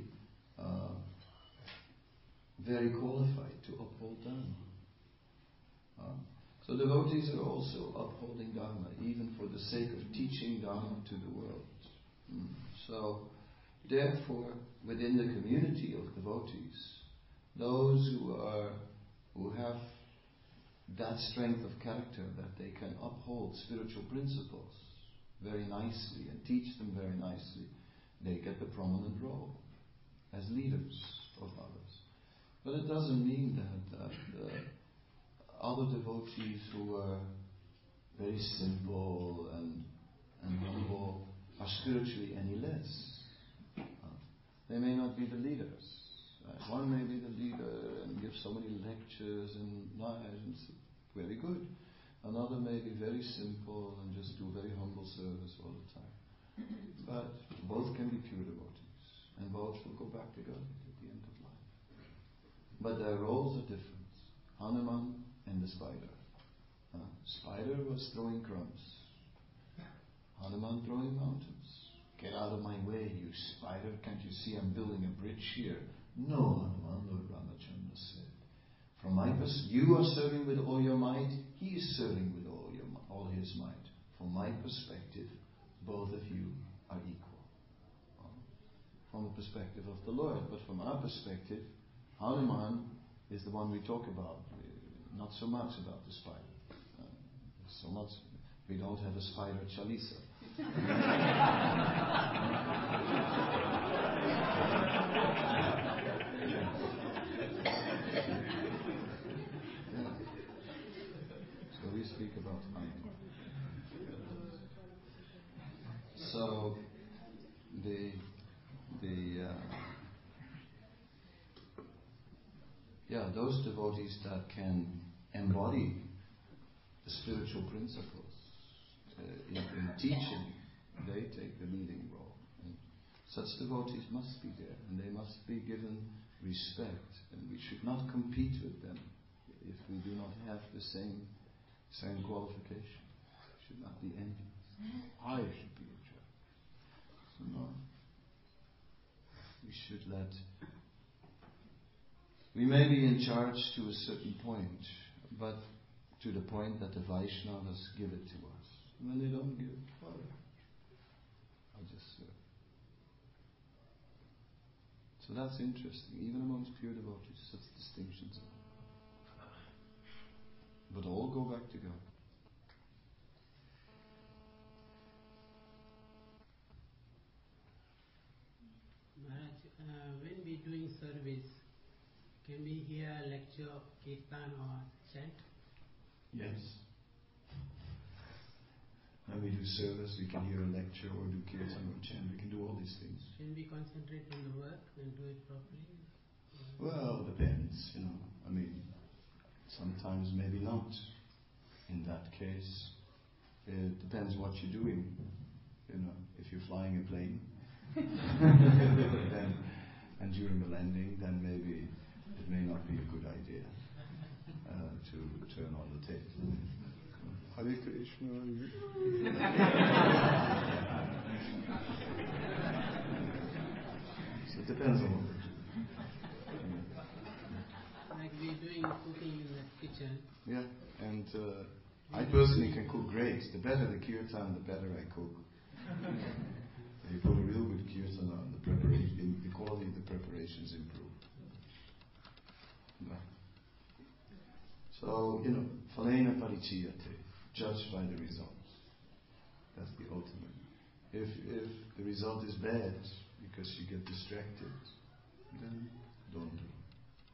very qualified to uphold Dharma. So devotees are also upholding Dharma, even for the sake of teaching Dharma to the world. So, therefore, within the community of devotees, those who have that strength of character that they can uphold spiritual principles very nicely and teach them very nicely, they get the prominent role as leaders of others. But it doesn't mean that other devotees who are very simple and humble are spiritually any less. They may not be the leaders. One may be the leader and give so many lectures and very good. Another may be very simple and just do very humble service all the time. But both can be pure devotees, and both will go back to God at the end of life. But their roles are different. Hanuman and the spider. Spider was throwing crumbs. Hanuman throwing mountains. Get out of my way, you spider. Can't you see I'm building a bridge here? No, Hanuman, Lord Ramachandra said. From my you are serving with all your might. He is serving with all his might. From my perspective, both of you are equal. From the perspective of the Lord. But from our perspective, Hanuman is the one we talk about. Not so much about the spider. So much we don't have a spider Chalisa. So we speak about Hanuman. So those devotees that can embody the spiritual principles in teaching, they take the leading role. And such devotees must be there, and they must be given respect, and we should not compete with them if we do not have the same qualification. We should not be envious. I should be a judge. So no. We should let. We may be in charge to a certain point, but to the point that the Vaishnavas give it to us. When they don't give it, well, I'll just serve. So that's interesting. Even amongst pure devotees, such distinctions. But all go back to God. Maharaj, when we doing service, can we hear a lecture, kirtan or chant? Yes. When we do service, we can hear a lecture or do kirtan or chant. We can do all these things. Can we concentrate on the work and do it properly? Well, depends, I mean, sometimes maybe not. In that case, it depends what you're doing. If you're flying a plane, then, and during the landing, then maybe it may not be a good idea to turn on the tape. Hare Krishna. So it depends on what we're doing. Like we're doing cooking in the kitchen. Yeah, and I personally can cook great. The better the kirtan, the better I cook. You put a real good kirtan on, the quality of the preparations improve. Yeah. So, phalena parichiyate, judged by the results. That's the ultimate. If the result is bad because you get distracted, then don't do it.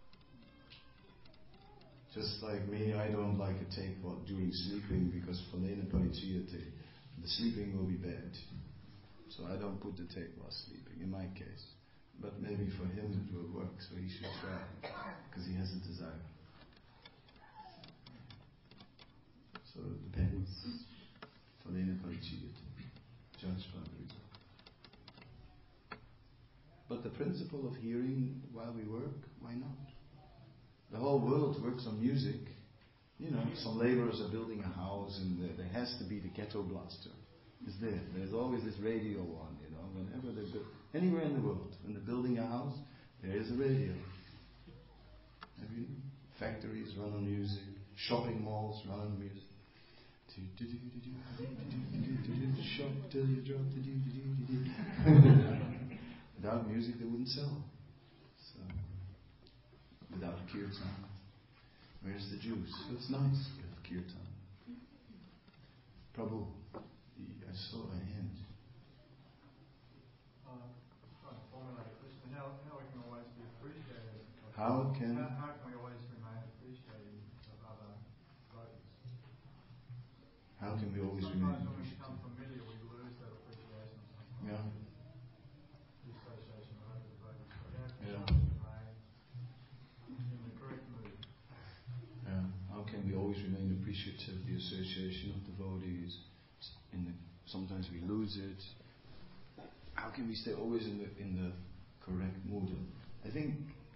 Just like me, I don't like a tape during sleeping because phalena parichiyate, the sleeping will be bad. So I don't put the tape while sleeping, in my case. But maybe for him it will work, so he should try, because he has a desire. So it depends. Phalena parichiyate, judged by the result. But the principle of hearing while we work, why not? The whole world works on music. Some laborers are building a house, and there has to be the ghetto blaster. It's there. There's always this radio on, whenever they build, anywhere in the world, when they're building a house, there is a radio. Factories run on music, shopping malls run on music. Shop till you drop Without music, they wouldn't sell. So, without kirtan, Where's the juice? It's nice. We have kirtan. Prabhu, I saw a hand. Trying to formulate a question. How we can always be appreciated? How can we always remain appreciating of other devotees? How can we always Sometimes remain when we appreciative? become familiar, we lose that appreciation sometimes. Yeah. The association with other devotees. So how can Yeah. we remain in the correct mood? How can we always remain appreciative of the association of devotees? Sometimes we lose it. How can we stay always in the correct mood? I think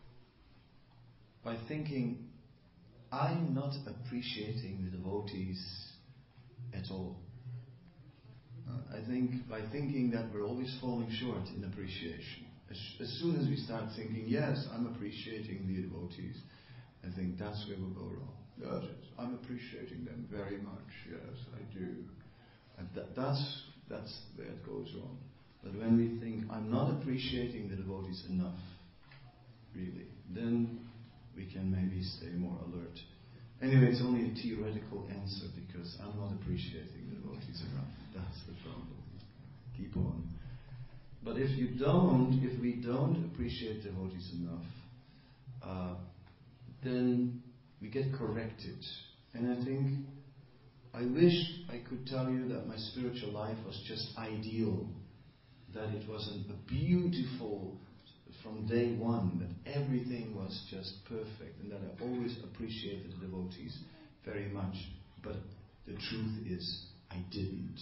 by thinking, I'm not appreciating the devotees at all. I think by thinking that we're always falling short in appreciation. As soon as we start thinking, yes, I'm appreciating the devotees, I think that's where we'll go wrong. Yes, I'm appreciating them very much. Yes, I do. And that's where it goes wrong. But when we think, I'm not appreciating the devotees enough, really, then we can maybe stay more alert. Anyway, it's only a theoretical answer because I'm not appreciating the devotees enough. That's the problem. Keep on. But if we don't appreciate devotees enough, then we get corrected. And I wish I could tell you that my spiritual life was just ideal, that it wasn't a beautiful from day one, that everything was just perfect, and that I always appreciated the devotees very much. But the truth is, I didn't.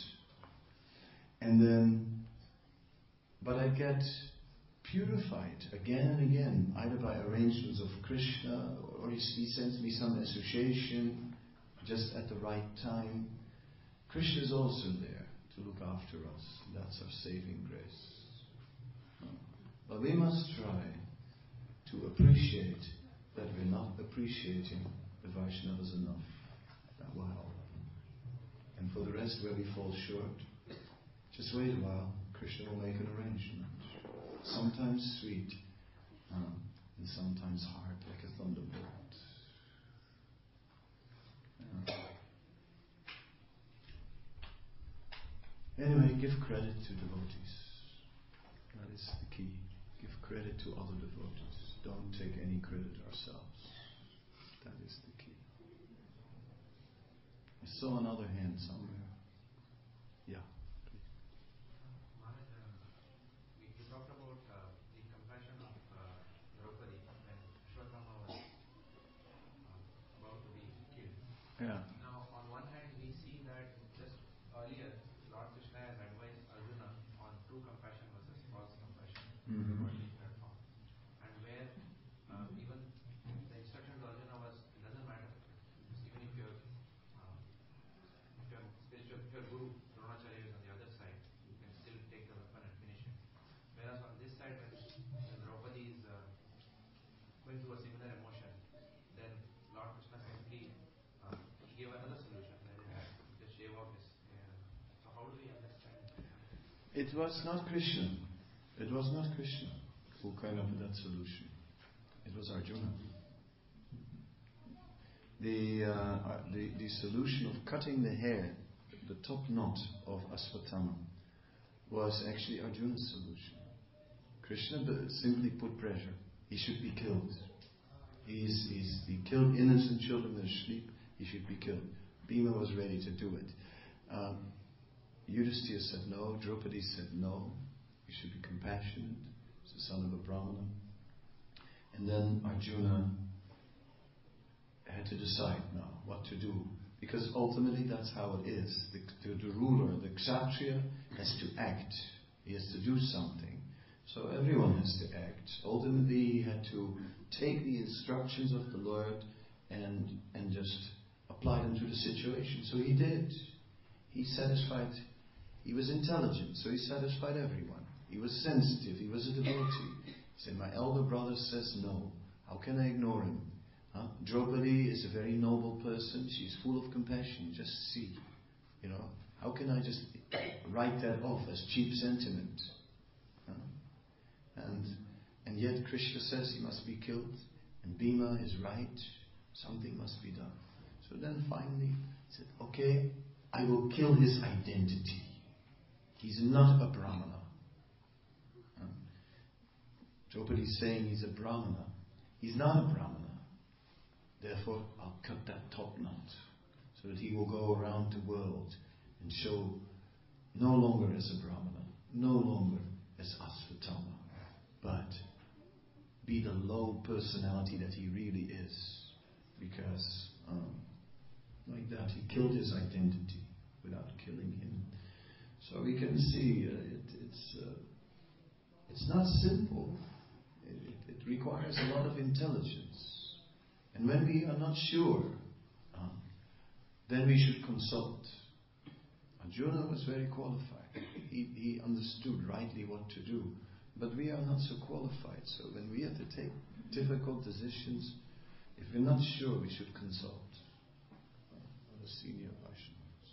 But I get purified again and again, either by arrangements of Krishna, or he sends me some association just at the right time. Krishna is also there to look after us. That's our saving grace. But we must try to appreciate that we're not appreciating the Vaishnavas enough. That will help. And for the rest, where we fall short, just wait a while. Krishna will make an arrangement. Sometimes sweet, and sometimes hard, like a thunderbolt. Anyway, give credit to devotees. That is the key. Give credit to other devotees. Don't take any credit ourselves. That is the key. I saw another hand somewhere. Yeah, please. You talked about the compassion of Draupadi when Ashwatthama was about to be killed. Yeah. Now, on one hand, we see that just earlier, Lord Krishna has advised Arjuna on true compassion versus false compassion. Platform. And where even the instruction to Arjuna was, it doesn't matter. Even if your guru, Dronacharya, is on the other side, you can still take the weapon and finish him. Whereas on this side, when Draupadi is going through a similar emotion, then Lord Krishna simply gave another solution, that is just shave off his hair. So how do we understand? It was not Krishna. It was not Krishna who came up with that solution. It was Arjuna. The solution of cutting the hair, the top knot of Ashwatthama, was actually Arjuna's solution. Krishna simply put pressure. He should be killed. He killed innocent children asleep. He should be killed. Bhima was ready to do it. Yudhisthira said no. Draupadi said no. He should be compassionate. He's the son of a Brahmana. And then Arjuna had to decide now what to do. Because ultimately that's how it is. The ruler, the kshatriya, has to act. He has to do something. So everyone has to act. Ultimately he had to take the instructions of the Lord and just apply them to the situation. So he did. He was intelligent, so he satisfied everyone. He was sensitive, he was a devotee. He said, my elder brother says no. How can I ignore him? Draupadi is a very noble person. She's full of compassion. Just see. How can I just write that off as cheap sentiment? And yet Krishna says he must be killed. And Bhima is right. Something must be done. So then finally he said, okay, I will kill his identity. He's not a Brahmana. Draupadi is saying he's a Brahmana. He's not a Brahmana. Therefore, I'll cut that top knot so that he will go around the world and show no longer as a Brahmana, no longer as Asvatthama, but be the low personality that he really is. Because like that, he killed his identity without killing him. So we can see it's not simple. It requires a lot of intelligence. And when we are not sure, then we should consult. Arjuna was very qualified. He understood rightly what to do. But we are not so qualified. So when we have to take difficult decisions, if we're not sure, we should consult the senior Vaishnavas.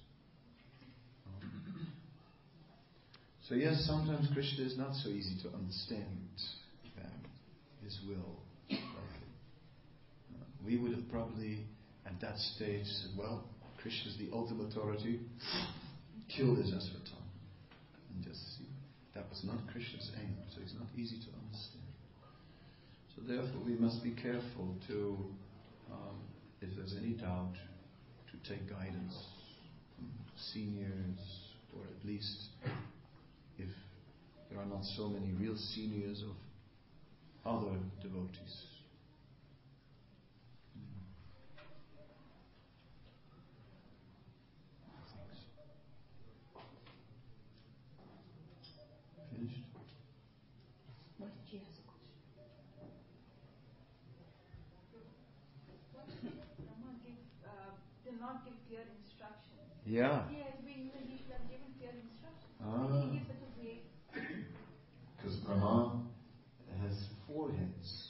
So yes, sometimes Krishna is not so easy to understand. His will. We would have probably at that stage said, well, Krishna is the ultimate authority, kill his Asvatthama. And just see. That was not Krishna's aim, so it's not easy to understand. So therefore we must be careful to, if there's any doubt, to take guidance from seniors, or at least if there are not so many real seniors of other devotees. Finished? What did you ask a question? Brahma did not give clear instructions. Yeah. Yes, he should have given clear instructions. He gives such a vague. Because Brahma has 4 heads.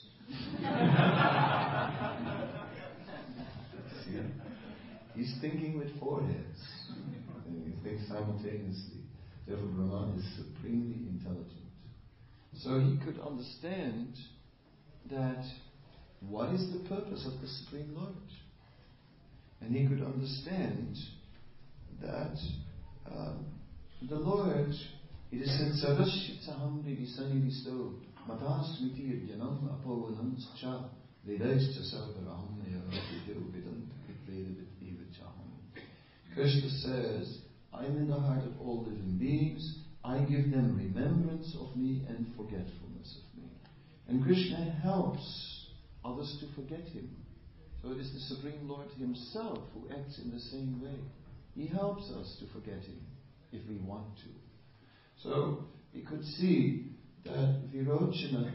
See? He's thinking with 4 heads. And he thinks simultaneously. Therefore Brahma is supremely intelligent. So he could understand that what is the purpose of the Supreme Lord? And he could understand that the Lord, it is said, Sarvashitsaham vivisani visto matasmiti yanam apovanam cha vedaischa sarvaraham yavidu vidant vidveda vidvichaham. Krishna says, I am in the heart of all living beings. I give them remembrance of me and forgetfulness of me. And Krishna helps others to forget him. So it is the Supreme Lord himself who acts in the same way. He helps us to forget him if we want to. So we could see that Virochana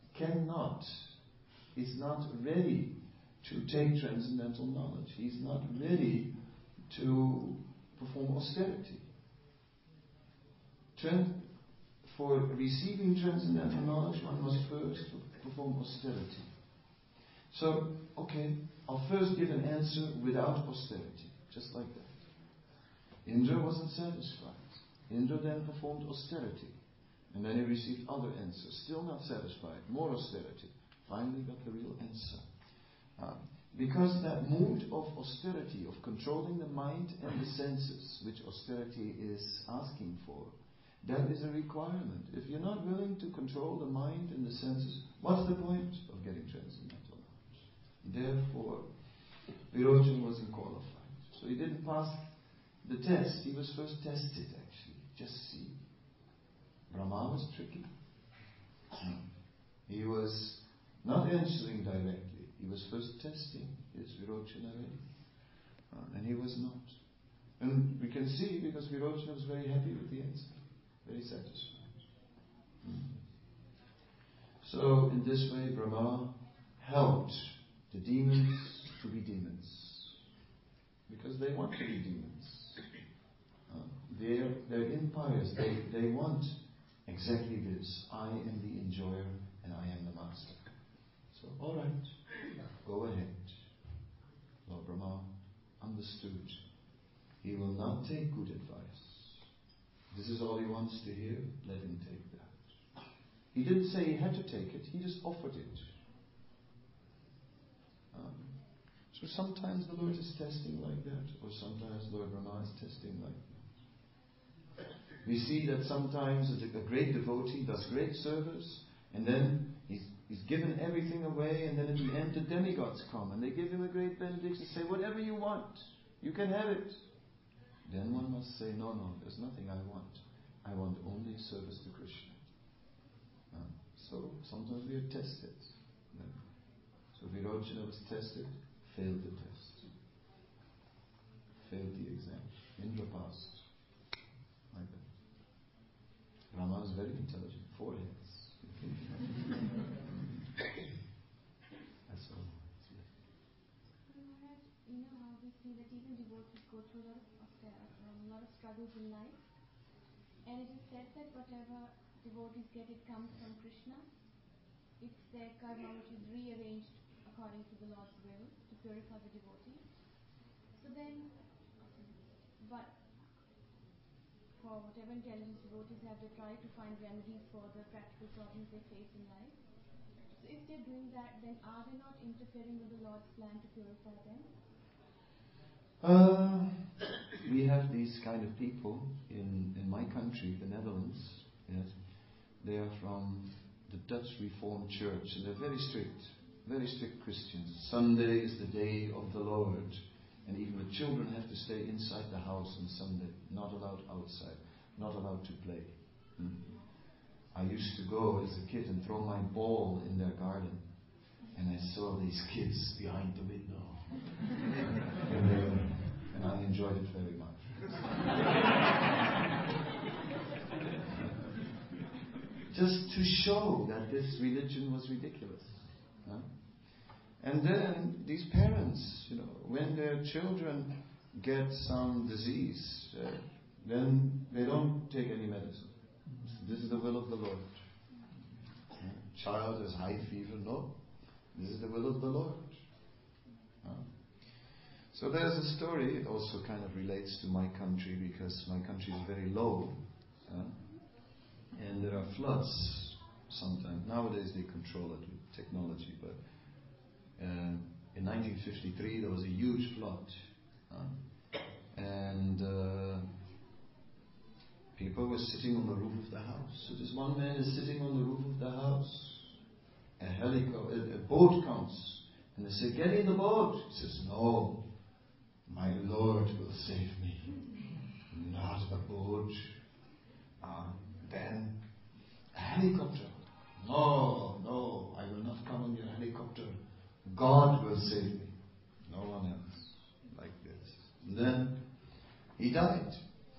is not ready to take transcendental knowledge. He's not ready to perform austerity. For receiving transcendental knowledge, one must first perform austerity. So, okay, I'll first give an answer without austerity, just like that. Indra wasn't satisfied. Indra then performed austerity. And then he received other answers. Still not satisfied. More austerity. Finally got the real answer. Because that mood of austerity, of controlling the mind and the senses, which austerity is asking for, that is a requirement. If you're not willing to control the mind and the senses, what's the point of getting transcendental knowledge? Therefore, Virochana wasn't qualified. So he didn't pass the test. He was first tested, actually. Just see. Brahma was tricky. He was not answering directly. He was first testing. Is Virochana ready? And he was not. And we can see, because Virochana was very happy with the answer. Very satisfied. So, in this way, Brahma helped the demons to be demons. Because they want to be demons. They're impious. They want exactly this. I am the enjoyer and I am the master. So, alright, go ahead. Lord Brahma understood. He will not take good advice. This is all he wants to hear. Let him take that. He didn't say he had to take it. He just offered it. So sometimes the Lord is testing like that, or sometimes Lord Brahma is testing like that. We see that sometimes a great devotee does great service, and then he's given everything away, and then at the end the demigods come, and they give him a great benediction, say, whatever you want, you can have it. Then one must say, no, there's nothing I want. I want only service to Krishna. So sometimes we are tested. So Virochana was tested, failed the test. Failed the exam. Indra passed. Like that. Rama is very intelligent. 4 heads. That's all. Maharaj, you know how we see that even devotees go through a lot of struggles in life. And it is said that whatever devotees get, it comes from Krishna. It's their karma which is rearranged according to the Lord's will to purify the devotee. So then, but for whatever intelligence devotees have, they try to find remedies for the practical problems they face in life. So if they're doing that, then are they not interfering with the Lord's plan to purify them? We have these kind of people in my country, the Netherlands. Yes, they are from the Dutch Reformed Church, and they're very strict Christians. Sunday is the day of the Lord, and even the children have to stay inside the house on Sunday, not allowed outside, not allowed to play. I used to go as a kid and throw my ball in their garden, and I saw these kids behind the window. And I enjoyed it very much. Just to show that this religion was ridiculous. And then these parents, when their children get some disease, then they don't take any medicine. This is the will of the Lord. Child has high fever, no. This is the will of the Lord. So there's a story, it also kind of relates to my country, because my country is very low, and there are floods sometimes. Nowadays they control it with technology, but in 1953 there was a huge flood, and people were sitting on the roof of the house. So this one man is sitting on the roof of the house, a boat comes, and they say, get in the boat. He says, no, my Lord will save me, not a boat. Then a helicopter. No, I will not come on your helicopter. God will save me. No one else. Like this. And then he died.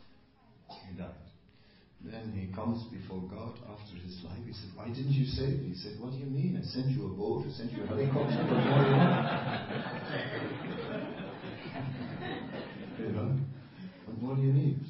Then he comes before God after his life. He said, why didn't you save me? He said, what do you mean? I sent you a boat, I sent you a helicopter. What more do you want? What more do you need?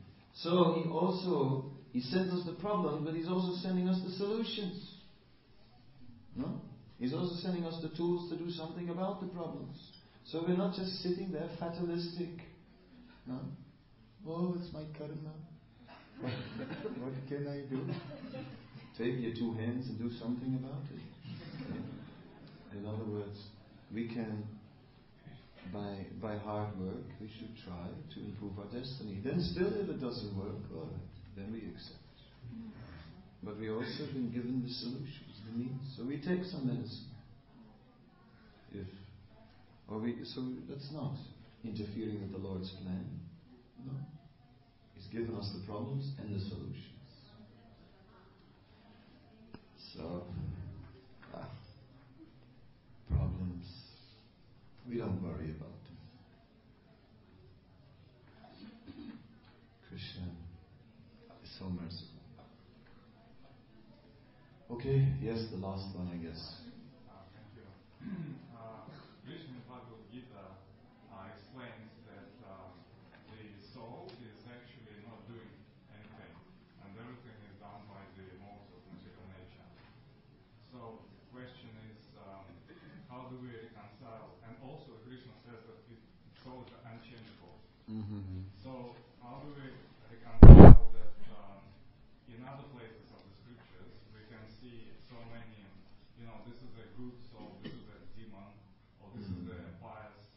So he sends us the problem, but he's also sending us the solutions. No? He's also sending us the tools to do something about the problems. So we're not just sitting there fatalistic. No? Oh, it's my karma. What can I do? Take your 2 hands and do something about it. In other words, we can, by hard work, we should try to improve our destiny. Then still, if it doesn't work, all right, then we accept. But we also have been given the solutions, the means. So we take some medicine. So that's not interfering with the Lord's plan. No. He's given us the problems and the solutions. So, problems, we don't worry about them. Krishna is so merciful. Okay, yes, the last one, I guess. Thank you. Krishna in Bhagavad Gita explains that the soul is actually not doing anything, and everything is done by the modes of material nature. So the question is, how do we reconcile? And also Krishna says that souls are unchangeable. Mm-hmm. So how do we reconcile that in other places of the scriptures we can see so many, this is a good soul, this is a demon, or this is a pious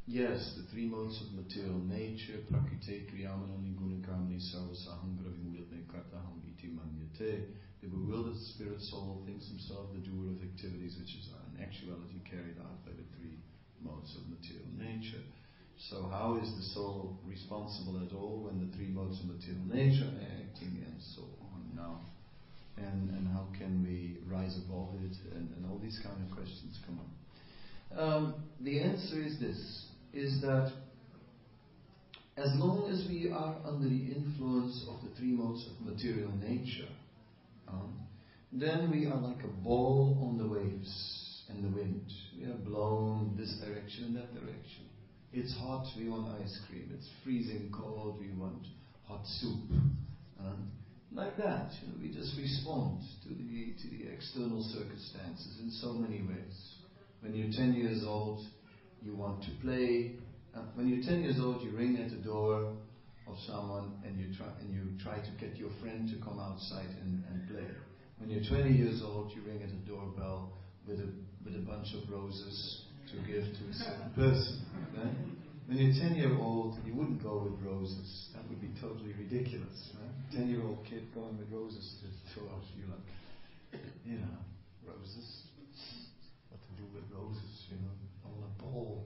yes, the three modes of material nature, prakrite, kriyamanani, gunakarmani, sarvasahangra, vimudne kartaham iti manyate. The bewildered spirit soul thinks himself the doer of activities which is in actuality carried out by the three modes of material nature. So how is the soul responsible at all when the three modes of material nature are acting and so on now? And how can we rise above it? And all these kind of questions come up. The answer is this, is that as long as we are under the influence of the three modes of material nature, then we are like a ball on the waves and the wind. We are blown this direction and that direction. It's hot, we want ice cream. It's freezing cold, we want hot soup. Like that, we just respond to the external circumstances in so many ways. When you're 10 years old, you want to play. When you're 10 years old, you ring at the door of someone and you try to get your friend to come outside and play. When you're 20 years old, you ring at the doorbell with a bunch of roses to give to a certain person. Right? When you're 10-year-old, you wouldn't go with roses. That would be totally ridiculous. Right? 10-year-old kid going with roses to the door. You're like, roses? What to do with roses? On a ball.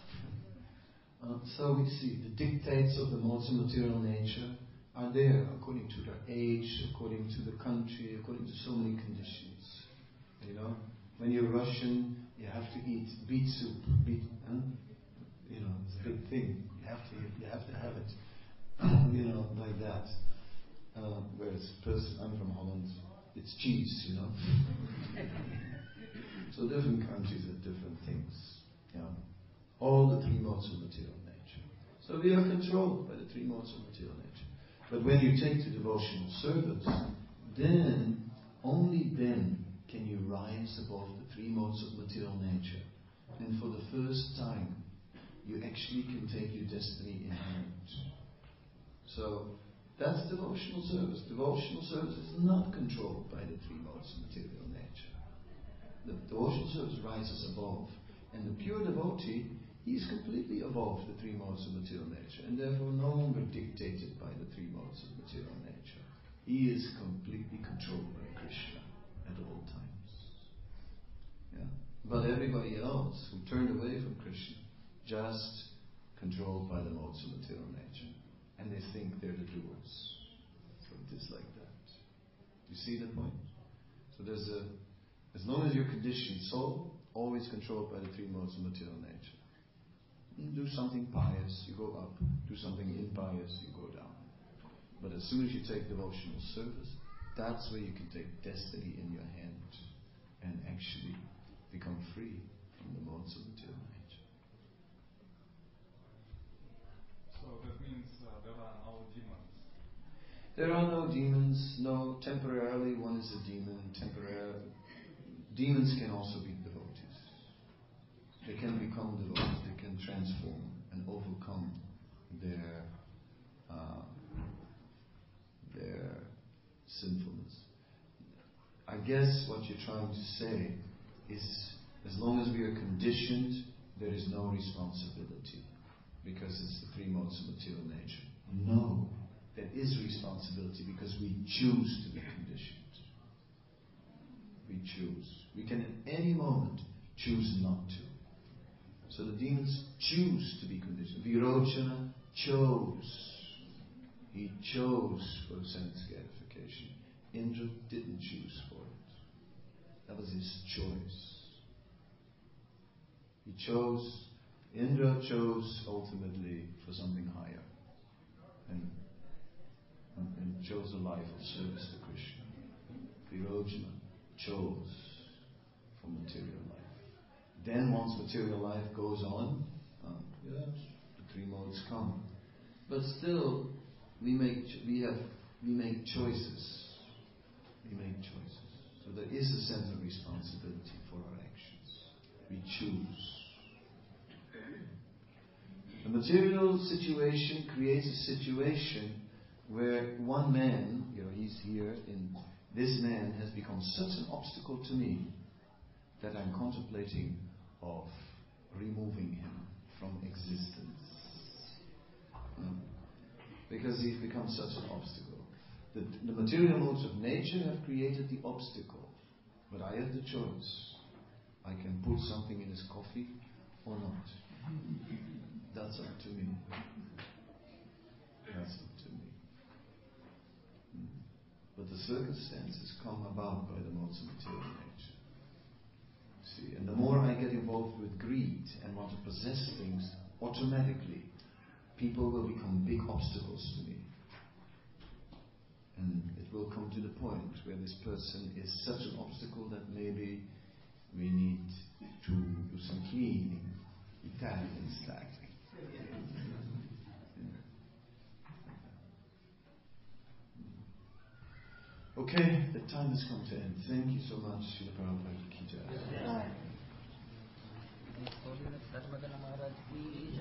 So we see the dictates of the modes of material nature are there according to their age, according to the country, according to so many conditions. When you're Russian, you have to eat beet soup. It's a big thing. You have to have it. Like that. Whereas I'm from Holland, it's cheese. So different countries have different things. All the three modes of material nature. So we are controlled by the three modes of material nature. But when you take to devotional service, then, only then, can you rise above the three modes of material nature. And for the first time, you actually can take your destiny in hand. So, that's devotional service. Devotional service is not controlled by the three modes of material nature. The devotional service rises above. And the pure devotee, he is completely above the three modes of material nature, and therefore no longer dictated by the three modes of material nature. He is completely controlled by Krishna at all times. But everybody else who turned away from Krishna, just controlled by the modes of material nature. And they think they're the doers. So it is like that. You see the point? So as long as you're conditioned soul, always controlled by the three modes of material nature. You do something pious, you go up. Do something impious, you go down. But as soon as you take devotional service, that's where you can take destiny in your hand and actually become free from the modes of material nature. So that means there are no demons. There are no demons. No, temporarily one is a demon. Demons can also be devotees. They can become devotees. They can transform and overcome their sinfulness. I guess what you're trying to say is, as long as we are conditioned, there is no responsibility, because it's the three modes of material nature. No, there is responsibility because we choose to be conditioned. We choose. We can at any moment choose not to. So the demons choose to be conditioned. Virochana chose. He chose for sense gratification. Indra didn't choose for it. That was his choice. Indra chose ultimately for something higher. And chose a life of service to Krishna. Virojana chose for material life. Then once material life goes on, the three modes come. But still, we make choices. We make choices. So there is a sense of responsibility for our actions. We choose. The material situation creates a situation where one man, he's here, this man has become such an obstacle to me that I'm contemplating of removing him from existence. Because these become such an obstacle. The material modes of nature have created the obstacle. But I have the choice. I can put something in his coffee or not. That's up to me. That's up to me. But the circumstances come about by the modes of material nature. See, and the more I get involved with greed and want to possess things, automatically people will become big obstacles to me. And it will come to the point where this person is such an obstacle that maybe we need to do some cleaning. Italian style. Okay, the time has come to end. Thank you so much, Srila Prabhupada Ki Jai.